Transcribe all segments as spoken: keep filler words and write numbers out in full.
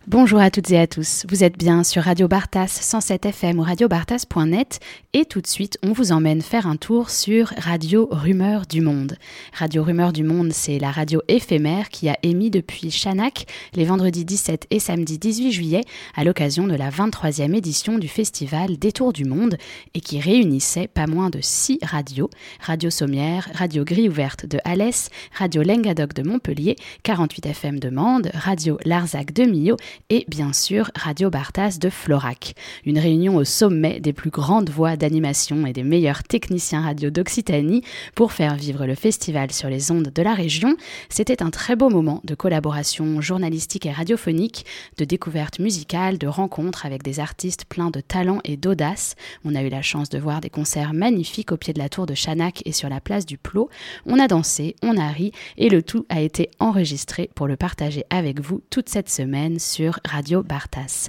Bonjour à toutes et à tous, vous êtes bien sur Radio Bartas cent sept F M ou radio bartas point net et tout de suite on vous emmène faire un tour sur Radio Rumeur du Monde. Radio Rumeur du Monde, c'est la radio éphémère qui a émis depuis Chanac les vendredis dix-sept et samedi dix-huit juillet à l'occasion de la vingt-troisième édition du festival Détour du Monde et qui réunissait pas moins de six radios, Radio Sommière, Radio Grille Ouverte de Alès, Radio Lengadoc de Montpellier, quarante-huit F M de Mende, Radio Larzac de Millau et bien sûr Radio Bartas de Florac. Une réunion au sommet des plus grandes voix d'animation et des meilleurs techniciens radio d'Occitanie pour faire vivre le festival sur les ondes de la région. C'était un très beau moment de collaboration journalistique et radiophonique, de découverte musicale, de rencontres avec des artistes pleins de talent et d'audace. On a eu la chance de voir des concerts magnifiques au pied de la tour de Chanac et sur la place du Plot. On a dansé, on a ri et le tout a été enregistré pour le partager avec vous toute cette semaine sur Radio Bartas.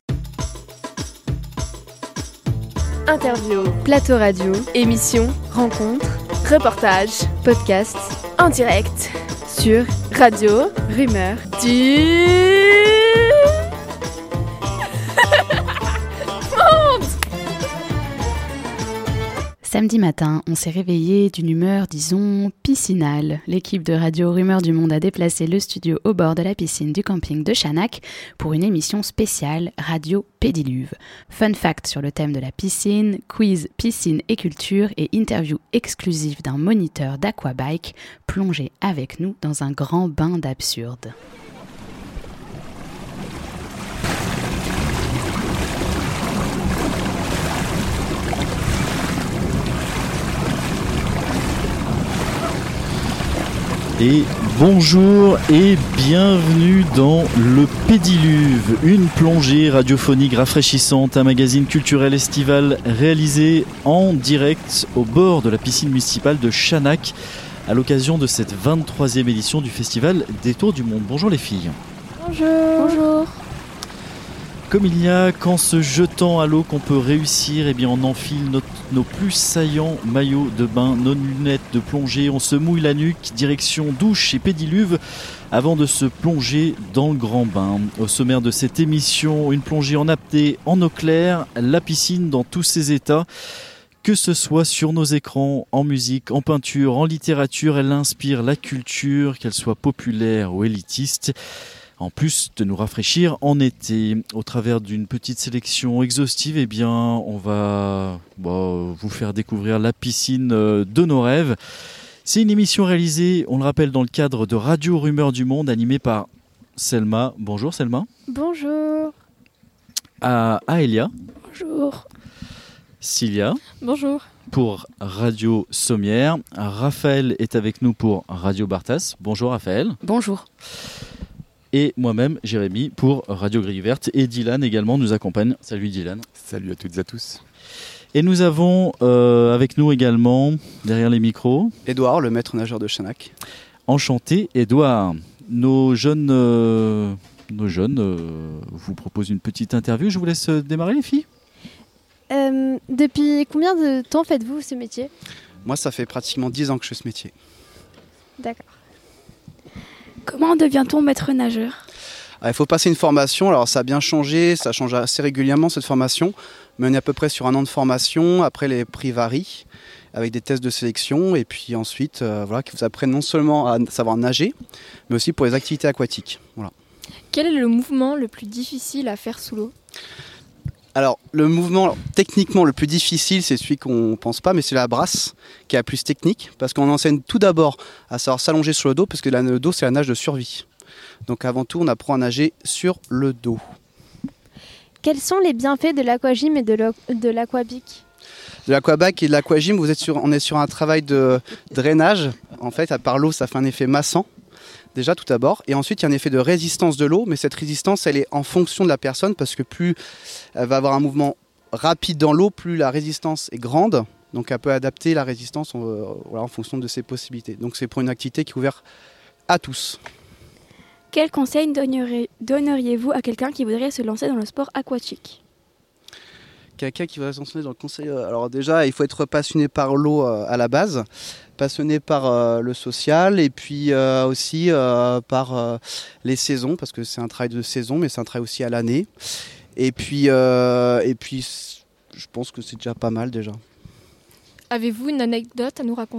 Interview, plateau radio, émission, rencontre, reportage, podcast, en direct, sur Radio Rumeur du Monde. Samedi matin, on s'est réveillé d'une humeur, disons, piscinale. L'équipe de Radio Rumeur du Monde a déplacé le studio au bord de la piscine du camping de Chanac pour une émission spéciale Radio Pédiluve. Fun fact sur le thème de la piscine, quiz piscine et culture et interview exclusive d'un moniteur d'aquabike plongé avec nous dans un grand bain d'absurde. Et bonjour et bienvenue dans le Pédiluve, une plongée radiophonique rafraîchissante, un magazine culturel estival réalisé en direct au bord de la piscine municipale de Chanac à l'occasion de cette vingt-troisième édition du festival Détour du Monde. Bonjour les filles. Bonjour. Bonjour. Comme il n'y a qu'en se jetant à l'eau qu'on peut réussir, eh bien on enfile notre, nos plus saillants maillots de bain, nos lunettes de plongée, on se mouille la nuque, direction douche et pédiluve avant de se plonger dans le grand bain. Au sommaire de cette émission, une plongée en apnée, en eau claire, la piscine dans tous ses états. Que ce soit sur nos écrans, en musique, en peinture, en littérature, elle inspire la culture, qu'elle soit populaire ou élitiste. En plus de nous rafraîchir en été, au travers d'une petite sélection exhaustive, eh bien, on va bon, vous faire découvrir la piscine de nos rêves. C'est une émission réalisée, on le rappelle, dans le cadre de Radio Rumeur du Monde, animée par Selma. Bonjour Selma. Bonjour. À Aélia. Bonjour. Cilia. Bonjour. Pour Radio Sommière. Raphaël est avec nous pour Radio Bartas. Bonjour Raphaël. Bonjour. Et moi-même, Jérémy, pour Radio Grille Verte. Et Dylan également nous accompagne. Salut Dylan. Salut à toutes et à tous. Et nous avons euh, avec nous également, derrière les micros, Édouard, le maître nageur de Chanac. Enchanté, Édouard. Nos jeunes, euh, nos jeunes euh, vous proposent une petite interview. Je vous laisse démarrer les filles. Euh, depuis combien de temps faites-vous ce métier ? Moi, ça fait pratiquement dix ans que je fais ce métier. D'accord. Comment devient-on maître nageur ? Alors, il faut passer une formation. Alors, ça a bien changé, ça change assez régulièrement cette formation. Mais on est à peu près sur un an de formation. Après, les prix varient avec des tests de sélection. Et puis ensuite, euh, voilà, qui vous apprennent non seulement à savoir nager, mais aussi pour les activités aquatiques. Voilà. Quel est le mouvement le plus difficile à faire sous l'eau ? Alors, le mouvement alors, techniquement le plus difficile, c'est celui qu'on ne pense pas, mais c'est la brasse qui est la plus technique, parce qu'on enseigne tout d'abord à savoir s'allonger sur le dos, parce que le dos, c'est la nage de survie. Donc avant tout, on apprend à nager sur le dos. Quels sont les bienfaits de l'aquagym et de, de l'aquabic ? De l'aquabac et de l'aquagym, vous êtes sur, on est sur un travail de drainage. En fait, à part l'eau, ça fait un effet massant. Déjà tout d'abord, et ensuite il y a un effet de résistance de l'eau, mais cette résistance elle est en fonction de la personne parce que plus elle va avoir un mouvement rapide dans l'eau, plus la résistance est grande, donc elle peut adapter la résistance euh, voilà, en fonction de ses possibilités. Donc c'est pour une activité qui est ouverte à tous. Quel conseil donneriez-vous à quelqu'un qui voudrait se lancer dans le sport aquatique ? Quelqu'un qui voudrait se lancer dans le conseil, alors déjà il faut être passionné par l'eau à la base. passionné par euh, le social et puis euh, aussi euh, par euh, les saisons, parce que c'est un travail de saison, mais c'est un travail aussi à l'année. Et puis, euh, et puis je pense que c'est déjà pas mal déjà. Avez-vous une anecdote à nous raconter ?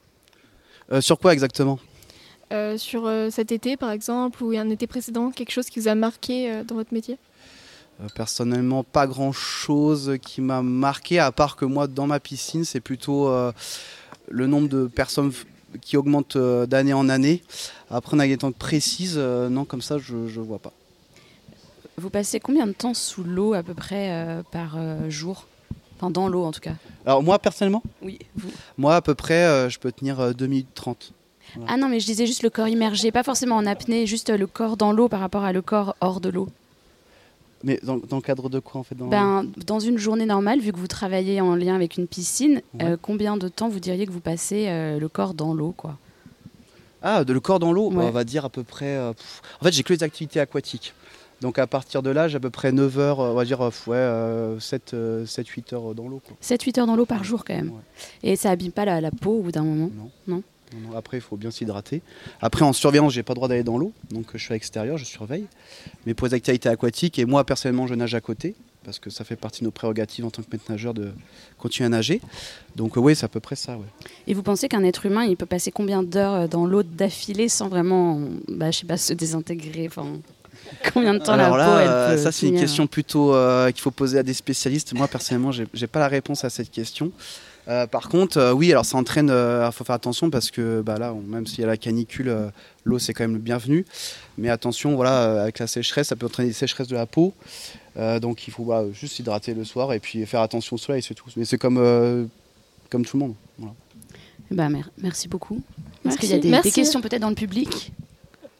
euh, Sur quoi exactement ? euh, Sur euh, cet été par exemple, ou un été précédent, quelque chose qui vous a marqué euh, dans votre métier ? euh, Personnellement, pas grand-chose qui m'a marqué, à part que moi, dans ma piscine, c'est plutôt euh, le nombre de personnes qui augmente euh, d'année en année. Après, on a des temps précises, euh, non, comme ça, je ne vois pas. Vous passez combien de temps sous l'eau à peu près euh, par euh, jour ? Enfin, dans l'eau en tout cas. Alors moi, personnellement ? Oui, vous. Moi, à peu près, euh, je peux tenir euh, deux minutes trente. Voilà. Ah non, mais je disais juste le corps immergé, pas forcément en apnée, juste le corps dans l'eau par rapport à le corps hors de l'eau. Mais dans, dans le cadre de quoi en fait dans... Ben, dans une journée normale, vu que vous travaillez en lien avec une piscine, Ouais. euh, combien de temps vous diriez que vous passez euh, le corps dans l'eau, quoi ? Ah, de le corps dans l'eau, Ouais. on va dire à peu près... euh, pff. En fait, j'ai que les activités aquatiques. Donc à partir de là, j'ai à peu près neuf heures, on va dire euh, ouais, euh, sept huit heures dans l'eau. sept huit heures dans l'eau par jour quand même. Ouais. Et ça abîme pas la, la peau au bout d'un moment ? Non. Non. Non, non, après, il faut bien s'hydrater. Après, en surveillance, j'ai pas le droit d'aller dans l'eau. Donc je suis à l'extérieur, je surveille. Mais pour les activités aquatiques, et moi personnellement, je nage à côté. Parce que ça fait partie de nos prérogatives en tant que maître nageur de continuer à nager. Donc euh, oui, c'est à peu près ça. Ouais. Et vous pensez qu'un être humain, il peut passer combien d'heures dans l'eau d'affilée sans vraiment, bah, je sais pas, se désintégrer, enfin... Combien de temps Alors la là, peau elle euh, peut ça c'est une tenir. question plutôt euh, qu'il faut poser à des spécialistes. Moi personnellement, j'ai, j'ai pas la réponse à cette question. Euh, par contre, euh, oui, alors ça entraîne. Il euh, faut faire attention parce que bah là, on, même s'il y a la canicule, euh, l'eau c'est quand même le bienvenu. Mais attention, voilà, euh, avec la sécheresse, ça peut entraîner des sécheresses de la peau. Euh, donc il faut voilà, juste s'hydrater le soir et puis faire attention au soleil, c'est tout. Mais c'est comme euh, comme tout le monde. Voilà. Bah, mer- merci beaucoup. Est-ce Merci. qu'il y a des, Merci. des questions peut-être dans le public ? Non ?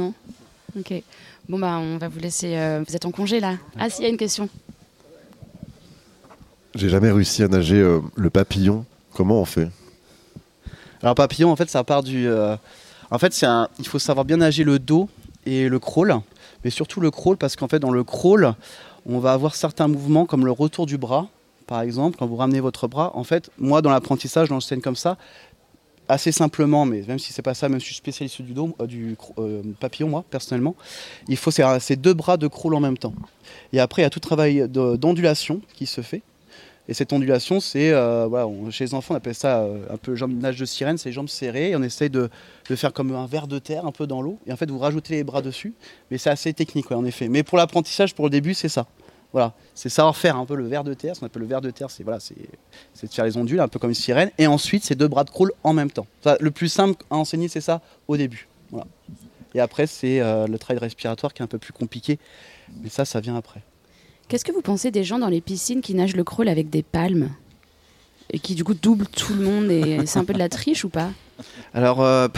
Ok. Bon, bah, on va vous laisser. euh, vous êtes en congé là ? Ah, s'il y a une question. J'ai jamais réussi à nager euh, le papillon. Comment on fait ? Alors papillon, en fait, ça part du. Euh, en fait, c'est un, il faut savoir bien nager le dos et le crawl, mais surtout le crawl parce qu'en fait, dans le crawl, on va avoir certains mouvements comme le retour du bras, par exemple, quand vous ramenez votre bras. En fait, moi, dans l'apprentissage, j'enseigne comme ça, assez simplement, mais même si c'est pas ça, même si je suis spécialiste du dos, euh, du euh, papillon, moi, personnellement, il faut ces, ces deux bras de crawl en même temps. Et après, il y a tout le travail de, d'ondulation qui se fait. Et cette ondulation, c'est, euh, voilà, on, chez les enfants, on appelle ça euh, un peu jambes, nage de sirène, c'est les jambes serrées, et on essaye de, de faire comme un ver de terre un peu dans l'eau, et en fait vous rajoutez les bras dessus, mais c'est assez technique, ouais, en effet. Mais pour l'apprentissage, pour le début, c'est ça. Voilà, c'est savoir faire un peu le ver de terre, ce qu'on appelle le ver de terre, c'est, voilà, c'est, c'est de faire les ondules, un peu comme une sirène, et ensuite c'est deux bras de crawl en même temps. Ça, le plus simple à enseigner, c'est ça au début. Voilà. Et après, c'est euh, le travail respiratoire qui est un peu plus compliqué, mais ça, ça vient après. Qu'est-ce que vous pensez des gens dans les piscines qui nagent le crawl avec des palmes ? Et qui du coup doublent tout le monde et c'est un peu de la triche ou pas ? Alors, euh,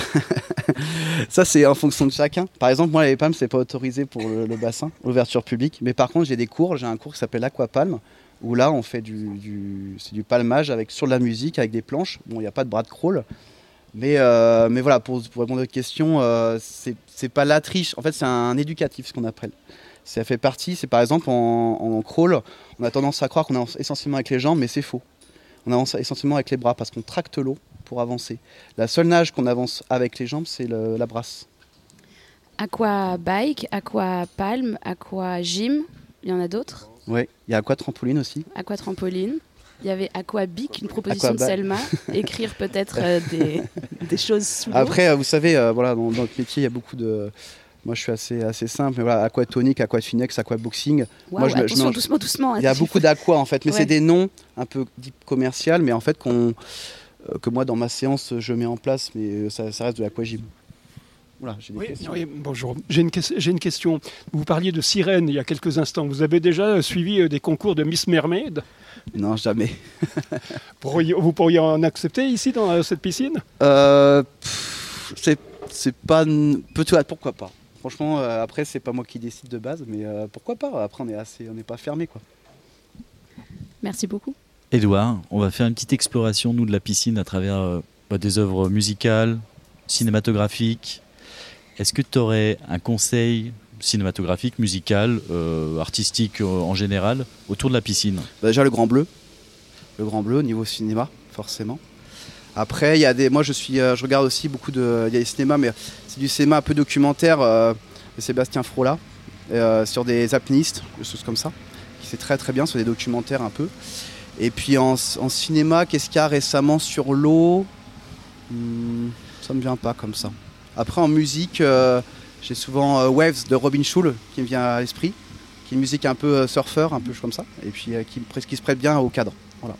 ça c'est en fonction de chacun. Par exemple, moi les palmes c'est pas autorisé pour le, le bassin, l'ouverture publique. Mais par contre, j'ai des cours, j'ai un cours qui s'appelle l'Aquapalme, où là on fait du, du, c'est du palmage avec, sur de la musique, avec des planches. Bon, il n'y a pas de bras de crawl. Mais, euh, mais voilà, pour, pour répondre à votre question, euh, c'est, c'est pas la triche. En fait, c'est un éducatif, ce qu'on appelle. Ça fait partie, c'est par exemple en, en crawl, on a tendance à croire qu'on avance essentiellement avec les jambes, mais c'est faux. On avance essentiellement avec les bras parce qu'on tracte l'eau pour avancer. La seule nage qu'on avance avec les jambes, c'est le, la brasse. Aqua bike, aqua palme, aqua gym, il y en a d'autres ? Oui, il y a aqua trampoline aussi. Aqua trampoline. Il y avait aqua bic, une proposition Aqua de Selma. Écrire peut-être euh, des, des choses sous l'eau. Après, vous savez, euh, voilà, dans, dans notre métier, il y a beaucoup de... Moi, je suis assez, assez simple, mais voilà, aquatonique, aquafinex, aquaboxing. Wow, Moi, je, attention, je mélange... doucement, doucement. Il y a beaucoup d'aqua en fait, mais Ouais. c'est des noms un peu dits commercial, mais en fait qu'on, euh, que moi dans ma séance je mets en place, mais ça, ça reste de l'aquagym. Voilà, j'ai des Oui, questions. oui, bonjour. J'ai une, que- j'ai une question. Vous parliez de sirène il y a quelques instants. Vous avez déjà suivi euh, des concours de Miss Mermaid ? Non, jamais. Pourriez- Vous pourriez en accepter ici dans euh, cette piscine ? Euh, pff, c'est, c'est pas... Peut-être, pourquoi pas. Franchement, euh, après, c'est pas moi qui décide de base, mais euh, pourquoi pas. Après, on est assez, on n'est pas fermé, quoi. Merci beaucoup. Édouard, on va faire une petite exploration, nous, de la piscine à travers euh, bah, des œuvres musicales, cinématographiques. Est-ce que tu aurais un conseil cinématographique, musical, euh, artistique euh, en général, autour de la piscine ? Bah, déjà, le Grand Bleu. Le Grand Bleu au niveau cinéma, forcément. Après, il y a des, moi je suis, euh, je regarde aussi beaucoup de, il y a des cinémas, mais c'est du cinéma un peu documentaire euh, de Sébastien Frola euh, sur des apnéistes, des choses comme ça, qui c'est très très bien sur des documentaires un peu. Et puis en, en cinéma, qu'est-ce qu'il y a récemment sur l'eau? hmm, Ça me vient pas comme ça. Après en musique, euh, j'ai souvent euh, Waves de Robin Schul qui me vient à l'esprit, qui est une musique un peu euh, surfeur, un peu comme ça, et puis euh, qui, qui se prête bien au cadre. Voilà.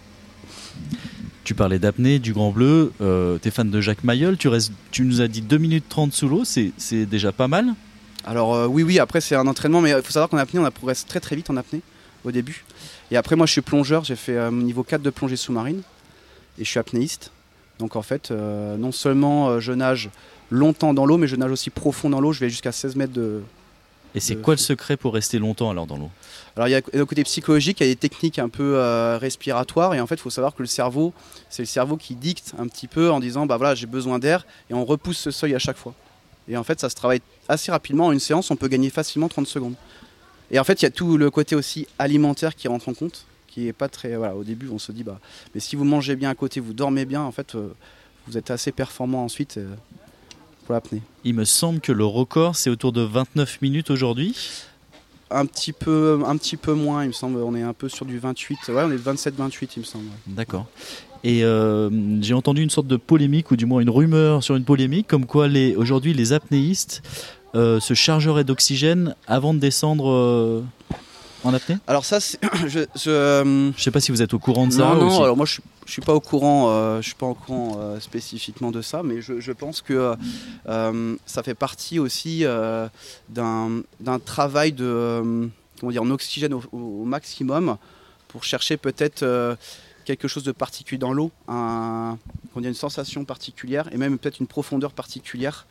Tu parlais d'apnée, du Grand Bleu, euh, t'es fan de Jacques Mayol, tu, restes, tu nous as dit deux minutes trente sous l'eau, c'est, c'est déjà pas mal. Alors euh, oui, oui, après c'est un entraînement, mais il faut savoir qu'en apnée, on progresse très très vite en apnée au début. Et après moi je suis plongeur, j'ai fait euh, niveau quatre de plongée sous-marine, et je suis apnéiste. Donc en fait, euh, non seulement euh, je nage longtemps dans l'eau, mais je nage aussi profond dans l'eau, je vais jusqu'à seize mètres de... Et c'est de... quoi le secret pour rester longtemps alors dans l'eau? Alors il y a le côté psychologique, il y a des techniques un peu euh, respiratoires, et en fait il faut savoir que le cerveau, c'est le cerveau qui dicte un petit peu en disant bah voilà j'ai besoin d'air, et on repousse ce seuil à chaque fois. Et en fait ça se travaille assez rapidement, en une séance on peut gagner facilement trente secondes. Et en fait il y a tout le côté aussi alimentaire qui rentre en compte, qui est pas très... Voilà, au début on se dit bah mais si vous mangez bien à côté, vous dormez bien, en fait euh, vous êtes assez performant ensuite euh, pour l'apnée. Il me semble que le record c'est autour de vingt-neuf minutes aujourd'hui. Un petit peu, un petit peu moins, il me semble. On est un peu sur du vingt-huit. Ouais, on est vingt-sept vingt-huit, il me semble. D'accord. Et euh, j'ai entendu une sorte de polémique, ou du moins une rumeur sur une polémique, comme quoi les, aujourd'hui les apnéistes euh, se chargeraient d'oxygène avant de descendre euh, en apnée. Alors ça, c'est, je, je, euh... je sais pas si vous êtes au courant de ça. Non, non. Aussi. Alors moi, je, je suis pas au courant. Euh, je suis pas au courant euh, spécifiquement de ça, mais je, je pense que euh, ça fait partie aussi euh, d'un, d'un travail de, euh, comment dire, en oxygène au, au maximum pour chercher peut-être euh, quelque chose de particulier dans l'eau, un, comment dire, une sensation particulière et même peut-être une profondeur particulière.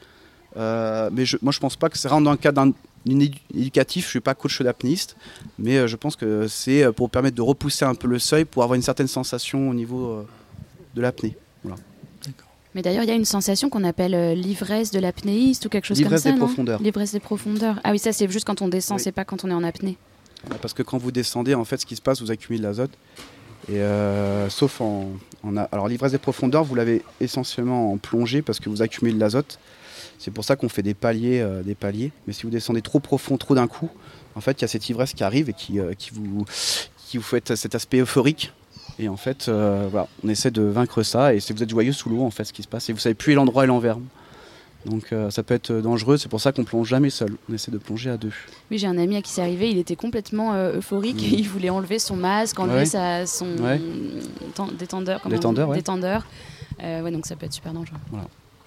Euh, mais je, moi, je pense pas que ça rentre dans le cadre d'un éducatif. Je suis pas coach d'apnéiste, mais je pense que c'est pour permettre de repousser un peu le seuil pour avoir une certaine sensation au niveau de l'apnée. Voilà. D'accord. Mais d'ailleurs, il y a une sensation qu'on appelle euh, l'ivresse de l'apnéiste ou quelque chose l'ivresse comme ça, des non profondeurs. L'ivresse des profondeurs. Ah oui, ça c'est juste quand on descend, oui. C'est pas quand on est en apnée. Parce que quand vous descendez, en fait, ce qui se passe, vous accumulez de l'azote. Et euh, sauf en, en a... alors l'ivresse des profondeurs, vous l'avez essentiellement en plongée parce que vous accumulez de l'azote. C'est pour ça qu'on fait des paliers, euh, des paliers. Mais si vous descendez trop profond, trop d'un coup, en fait, il y a cette ivresse qui arrive et qui, euh, qui, vous, qui vous fait cet aspect euphorique. Et en fait, euh, voilà, on essaie de vaincre ça. Et c'est vous êtes joyeux sous l'eau, en fait, ce qui se passe. Et vous savez plus l'endroit et l'envers. Donc euh, ça peut être dangereux. C'est pour ça qu'on plonge jamais seul. On essaie de plonger à deux. Oui, j'ai un ami à qui c'est arrivé. Il était complètement euh, euphorique. Mmh. Et il voulait enlever son masque, enlever ouais. sa, son ouais. ten- détendeur. Comment détendeur, on... ouais. détendeur. Euh, ouais, donc ça peut être super dangereux. Voilà.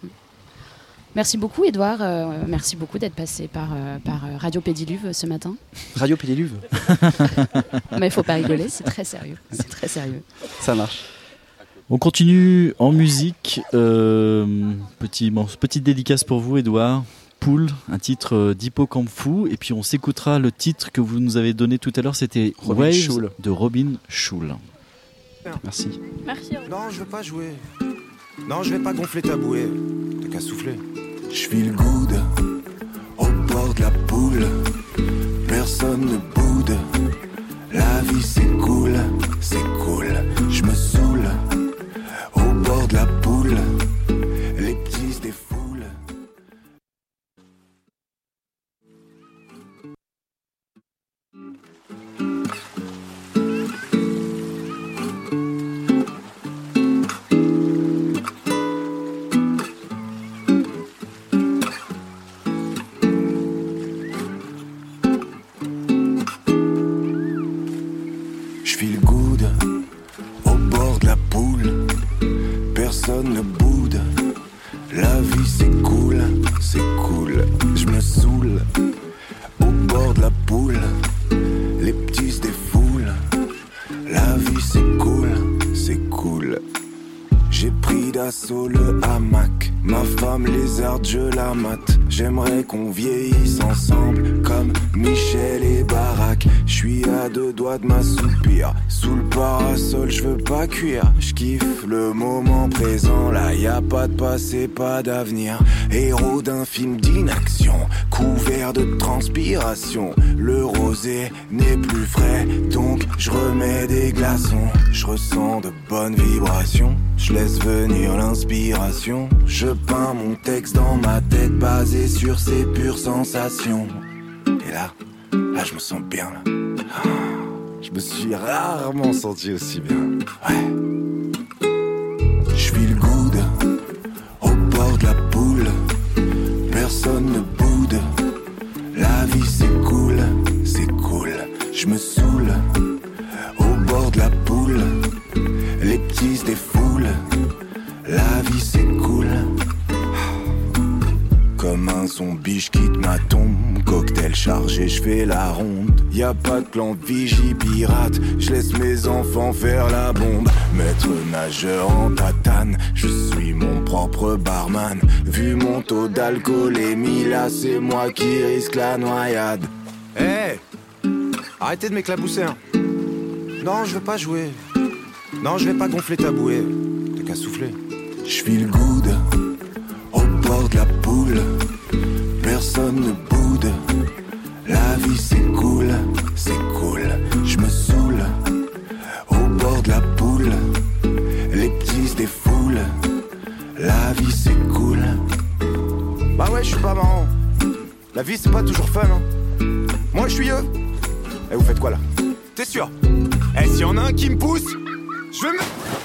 Merci beaucoup, Édouard. Euh, merci beaucoup d'être passé par, euh, par euh, Radio Pédiluve ce matin. Radio Pédiluve. Mais il faut pas rigoler, c'est très sérieux. C'est très sérieux. Ça marche. On continue en musique. Euh, petit, bon, petite dédicace pour vous, Édouard. Poule, un titre d'Hippocampe Fou. Et puis on s'écoutera le titre que vous nous avez donné tout à l'heure. C'était Robin Waves Schul. de Robin Schul. Merci. Merci. Non, je veux pas jouer. Non, je vais pas gonfler ta bouée. T'as qu'à souffler. Je file good au bord de la poule. Personne ne boude. La vie c'est cool, c'est cool. Je me saoule au bord de la poule. Les petits se défoulent. Je file good au bord de la poule. Personne ne boude. La vie c'est cool, c'est cool. Je me saoule au bord de la poule. Les petits se défoulent. La vie c'est cool, c'est cool. J'ai pris d'assaut le hamac. Ma femme lézarde, je la mate. J'aimerais qu'on vieillisse ensemble comme Michel et Barack. J'suis à deux doigts de m'assoupir. Sous le parasol, j'veux pas cuire. J'kiffe le moment présent. Là y a pas de passé, pas d'avenir. Héros d'un film d'inaction, couvert de transpiration. Le rosé n'est plus frais, donc j'remets des glaçons. J'ressens de bonnes vibrations. J'laisse venir l'inspiration. Je peins mon texte dans ma tête basé sur ces pures sensations. Et là, là je me sens bien là. Je me suis rarement senti aussi bien. Ouais. Je feel good au bord de la poule. Personne ne boude. La vie c'est cool, c'est cool. Je me saoule au bord de la poule. Les petits se défoulent. La vie c'est cool. Comme un zombie, j'quitte ma tombe. Cocktail chargé, j'fais la ronde. Y'a pas de plan de vigie pirate. J'laisse mes enfants faire la bombe. Maître nageur en tatane, je suis mon propre barman. Vu mon taux d'alcoolémie, là c'est moi qui risque la noyade. Eh hey, arrêtez de m'éclabousser hein. Non, je veux pas jouer. Non, je vais pas gonfler ta bouée. T'as qu'à souffler. J'file good au bord de la poule. Personne ne boude. La vie c'est cool, c'est cool. Je me saoule au bord de la poule. Les petits se défoulent. La vie c'est cool. Bah ouais, je suis pas marrant. La vie c'est pas toujours fun hein. Moi je suis eux. Et vous faites quoi là? T'es sûr? Eh, s'il y en a un qui me pousse, je vais me...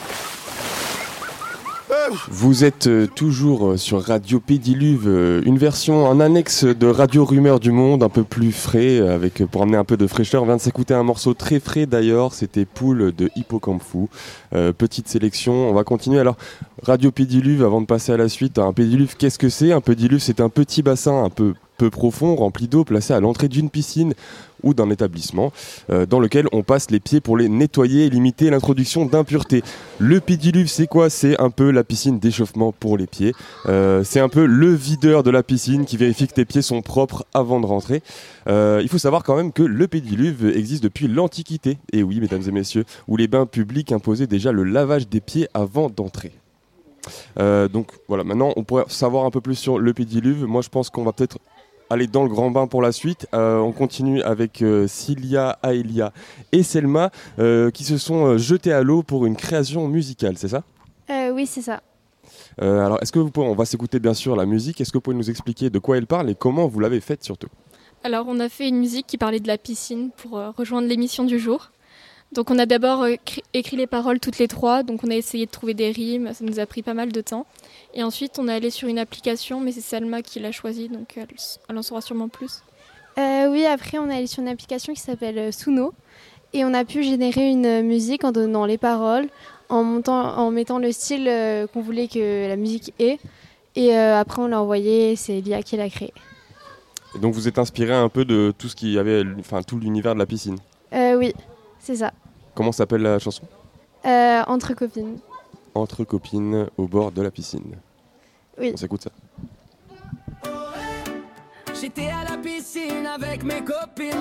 Vous êtes euh, toujours sur Radio Pédiluve, euh, une version en annexe de Radio Rumeur du Monde, un peu plus frais, avec, pour amener un peu de fraîcheur. On vient de s'écouter un morceau très frais d'ailleurs, c'était Poule de Hippocampe Fou. Euh, petite sélection, on va continuer. Alors, Radio Pédiluve, avant de passer à la suite, un pédiluve, qu'est-ce que c'est? Un pédiluve, c'est un petit bassin un peu peu profond, rempli d'eau, placé à l'entrée d'une piscine ou d'un établissement, euh, dans lequel on passe les pieds pour les nettoyer et limiter l'introduction d'impuretés. Le pédiluve, c'est quoi? C'est un peu la piscine d'échauffement pour les pieds. Euh, c'est un peu le videur de la piscine qui vérifie que tes pieds sont propres avant de rentrer. Euh, il faut savoir quand même que le pédiluve existe depuis l'Antiquité, et oui, mesdames et messieurs, où les bains publics imposaient déjà le lavage des pieds avant d'entrer. Euh, donc voilà, maintenant on pourrait savoir un peu plus sur le pédiluve. Moi je pense qu'on va peut-être aller dans le grand bain pour la suite. Euh, on continue avec euh, Cilia, Aelia et Selma euh, qui se sont euh, jetés à l'eau pour une création musicale, c'est ça? euh, Oui, c'est ça. Euh, alors, est-ce que vous pouvez, on va s'écouter bien sûr la musique. Est-ce que vous pouvez nous expliquer de quoi elle parle et comment vous l'avez faite surtout? Alors, on a fait une musique qui parlait de la piscine pour euh, rejoindre l'émission du jour. Donc, on a d'abord euh, cri- écrit les paroles toutes les trois. Donc, on a essayé de trouver des rimes. Ça nous a pris pas mal de temps. Et ensuite, on est allé sur une application, mais c'est Salma qui l'a choisie, donc elle, elle en saura sûrement plus. Euh, oui, après, on est allé sur une application qui s'appelle Suno. Et on a pu générer une musique en donnant les paroles, en, montant, en mettant le style euh, qu'on voulait que la musique ait. Et euh, après, on l'a envoyé, c'est Lia qui l'a créé. Et donc, vous êtes inspiré un peu de tout ce qui y avait, enfin tout l'univers de la piscine? euh, Oui, c'est ça. Comment s'appelle la chanson? euh, Entre copines. Entre copines au bord de la piscine. Oui. On s'écoute ça. J'étais à la piscine avec mes copines.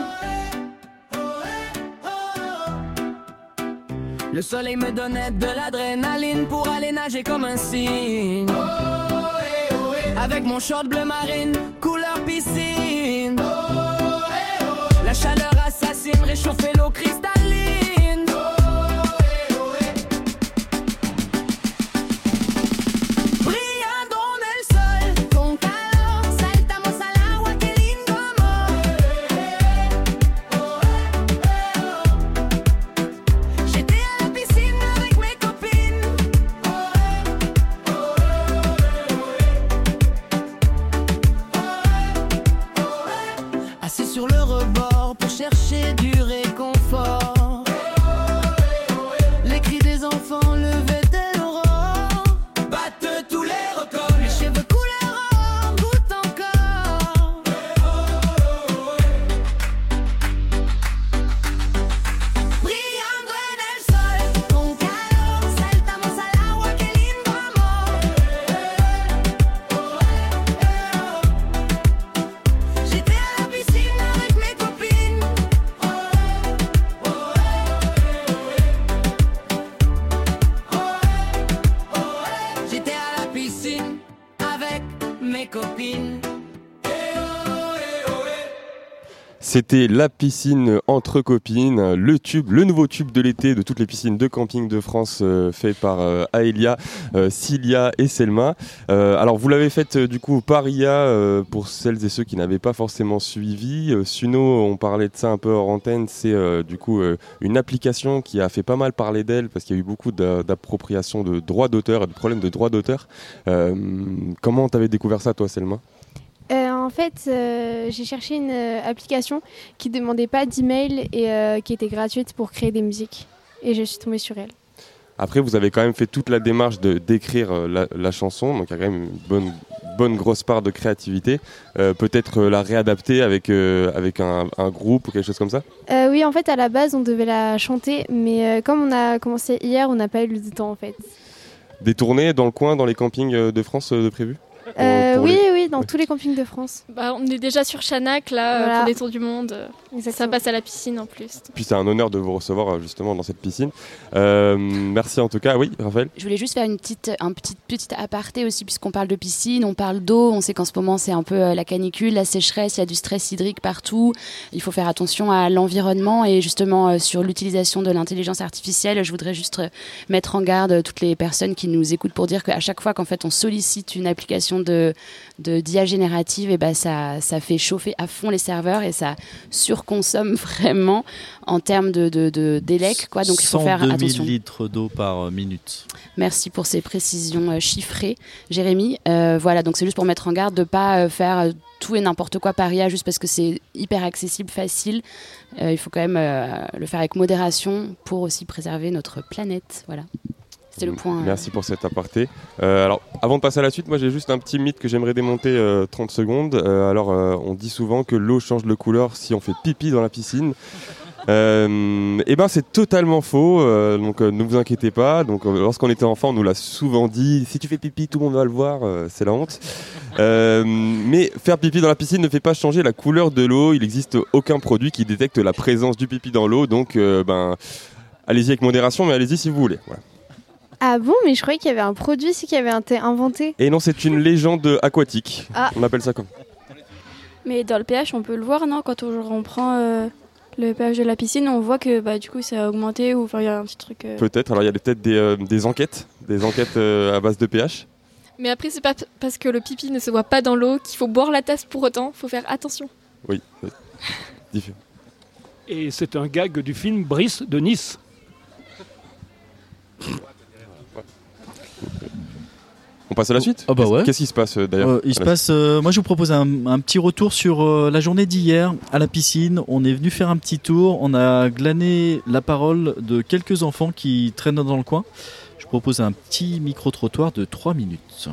Le soleil me donnait de l'adrénaline pour aller nager comme un cygne. Avec mon short bleu marine, couleur piscine. La chaleur assassine, réchauffer l'eau cristalline. Sur le rebord pour chercher du réconfort. C'était la piscine entre copines, le tube, le nouveau tube de l'été de toutes les piscines de camping de France euh, fait par euh, Aelia, euh, Cilia et Selma. Euh, alors vous l'avez faite euh, du coup par I A euh, pour celles et ceux qui n'avaient pas forcément suivi. Euh, Suno, on parlait de ça un peu hors antenne, c'est euh, du coup euh, une application qui a fait pas mal parler d'elle parce qu'il y a eu beaucoup d'a- d'appropriation de droits d'auteur et de problèmes de droits d'auteur. Euh, comment t'avais découvert ça toi, Selma ? Euh, en fait, euh, j'ai cherché une euh, application qui ne demandait pas d'email et euh, qui était gratuite pour créer des musiques. Et je suis tombée sur elle. Après, vous avez quand même fait toute la démarche de d'écrire euh, la, la chanson, donc il y a quand même une bonne, bonne grosse part de créativité. Euh, peut-être euh, la réadapter avec, euh, avec un, un groupe ou quelque chose comme ça ? Euh, oui, en fait, à la base, on devait la chanter, mais euh, comme on a commencé hier, on n'a pas eu le temps, en fait. Des tournées dans le coin, dans les campings euh, de France euh, de prévu ? Euh, pour oui, les- oui, dans Ouais. tous les campings de France. Bah, on est déjà sur Chanac, là, Voilà. euh, pour des tours du monde. Euh, Ça Exactement. passe à la piscine en plus. Puis c'est un honneur de vous recevoir euh, justement dans cette piscine. Euh, merci en tout cas. Oui, Raphaël ? Je voulais juste faire une petite, un petit, petit aparté aussi, puisqu'on parle de piscine, on parle d'eau. On sait qu'en ce moment, c'est un peu euh, la canicule, la sécheresse, il y a du stress hydrique partout. Il faut faire attention à l'environnement et justement euh, sur l'utilisation de l'intelligence artificielle. Je voudrais juste euh, mettre en garde euh, toutes les personnes qui nous écoutent pour dire qu'à chaque fois qu'en fait on sollicite une application de, de d'I A générative, et ben ça, ça fait chauffer à fond les serveurs et ça surconsomme vraiment en termes de, de, de délec, quoi. Donc il faut faire cent deux attention. mille litres d'eau par minute. Merci pour ces précisions euh, chiffrées, Jérémy. Euh, voilà, donc c'est juste pour mettre en garde de ne pas euh, faire euh, tout et n'importe quoi par I A juste parce que c'est hyper accessible, facile. Euh, il faut quand même euh, le faire avec modération pour aussi préserver notre planète. Voilà. C'était le point. euh, Merci pour cet aparté. Euh, alors, avant de passer à la suite, moi j'ai juste un petit mythe que j'aimerais démonter euh, trente secondes. Euh, alors, euh, on dit souvent que l'eau change de couleur si on fait pipi dans la piscine. Euh, et ben c'est totalement faux, euh, donc euh, ne vous inquiétez pas. Donc euh, lorsqu'on était enfant, on nous l'a souvent dit, si tu fais pipi, tout le monde va le voir, euh, c'est la honte. Euh, mais faire pipi dans la piscine ne fait pas changer la couleur de l'eau. Il n'existe aucun produit qui détecte la présence du pipi dans l'eau, donc euh, ben allez-y avec modération, mais allez-y si vous voulez. Voilà. Ah bon, mais je croyais qu'il y avait un produit ici qui avait été inventé. Et non, c'est une légende aquatique. Ah. On appelle ça comme. Mais dans le pH, on peut le voir, non ? Quand on, on prend euh, le pH de la piscine, on voit que bah, du coup ça a augmenté ou il y a un petit truc. euh, Peut-être. Alors il y a peut-être des, euh, des enquêtes, des enquêtes euh, à base de pH. Mais après, c'est pas p- parce que le pipi ne se voit pas dans l'eau qu'il faut boire la tasse pour autant. Il faut faire attention. Oui. c'est différent. Et c'est un gag du film Brice de Nice. On passe à la suite ? Ah bah ouais. Qu'est-ce qui se passe euh, d'ailleurs Euh, il se passe, euh, moi je vous propose un, un petit retour sur euh, la journée d'hier à la piscine. On est venu faire un petit tour, on a glané la parole de quelques enfants qui traînent dans le coin. Je propose un petit micro-trottoir de trois minutes.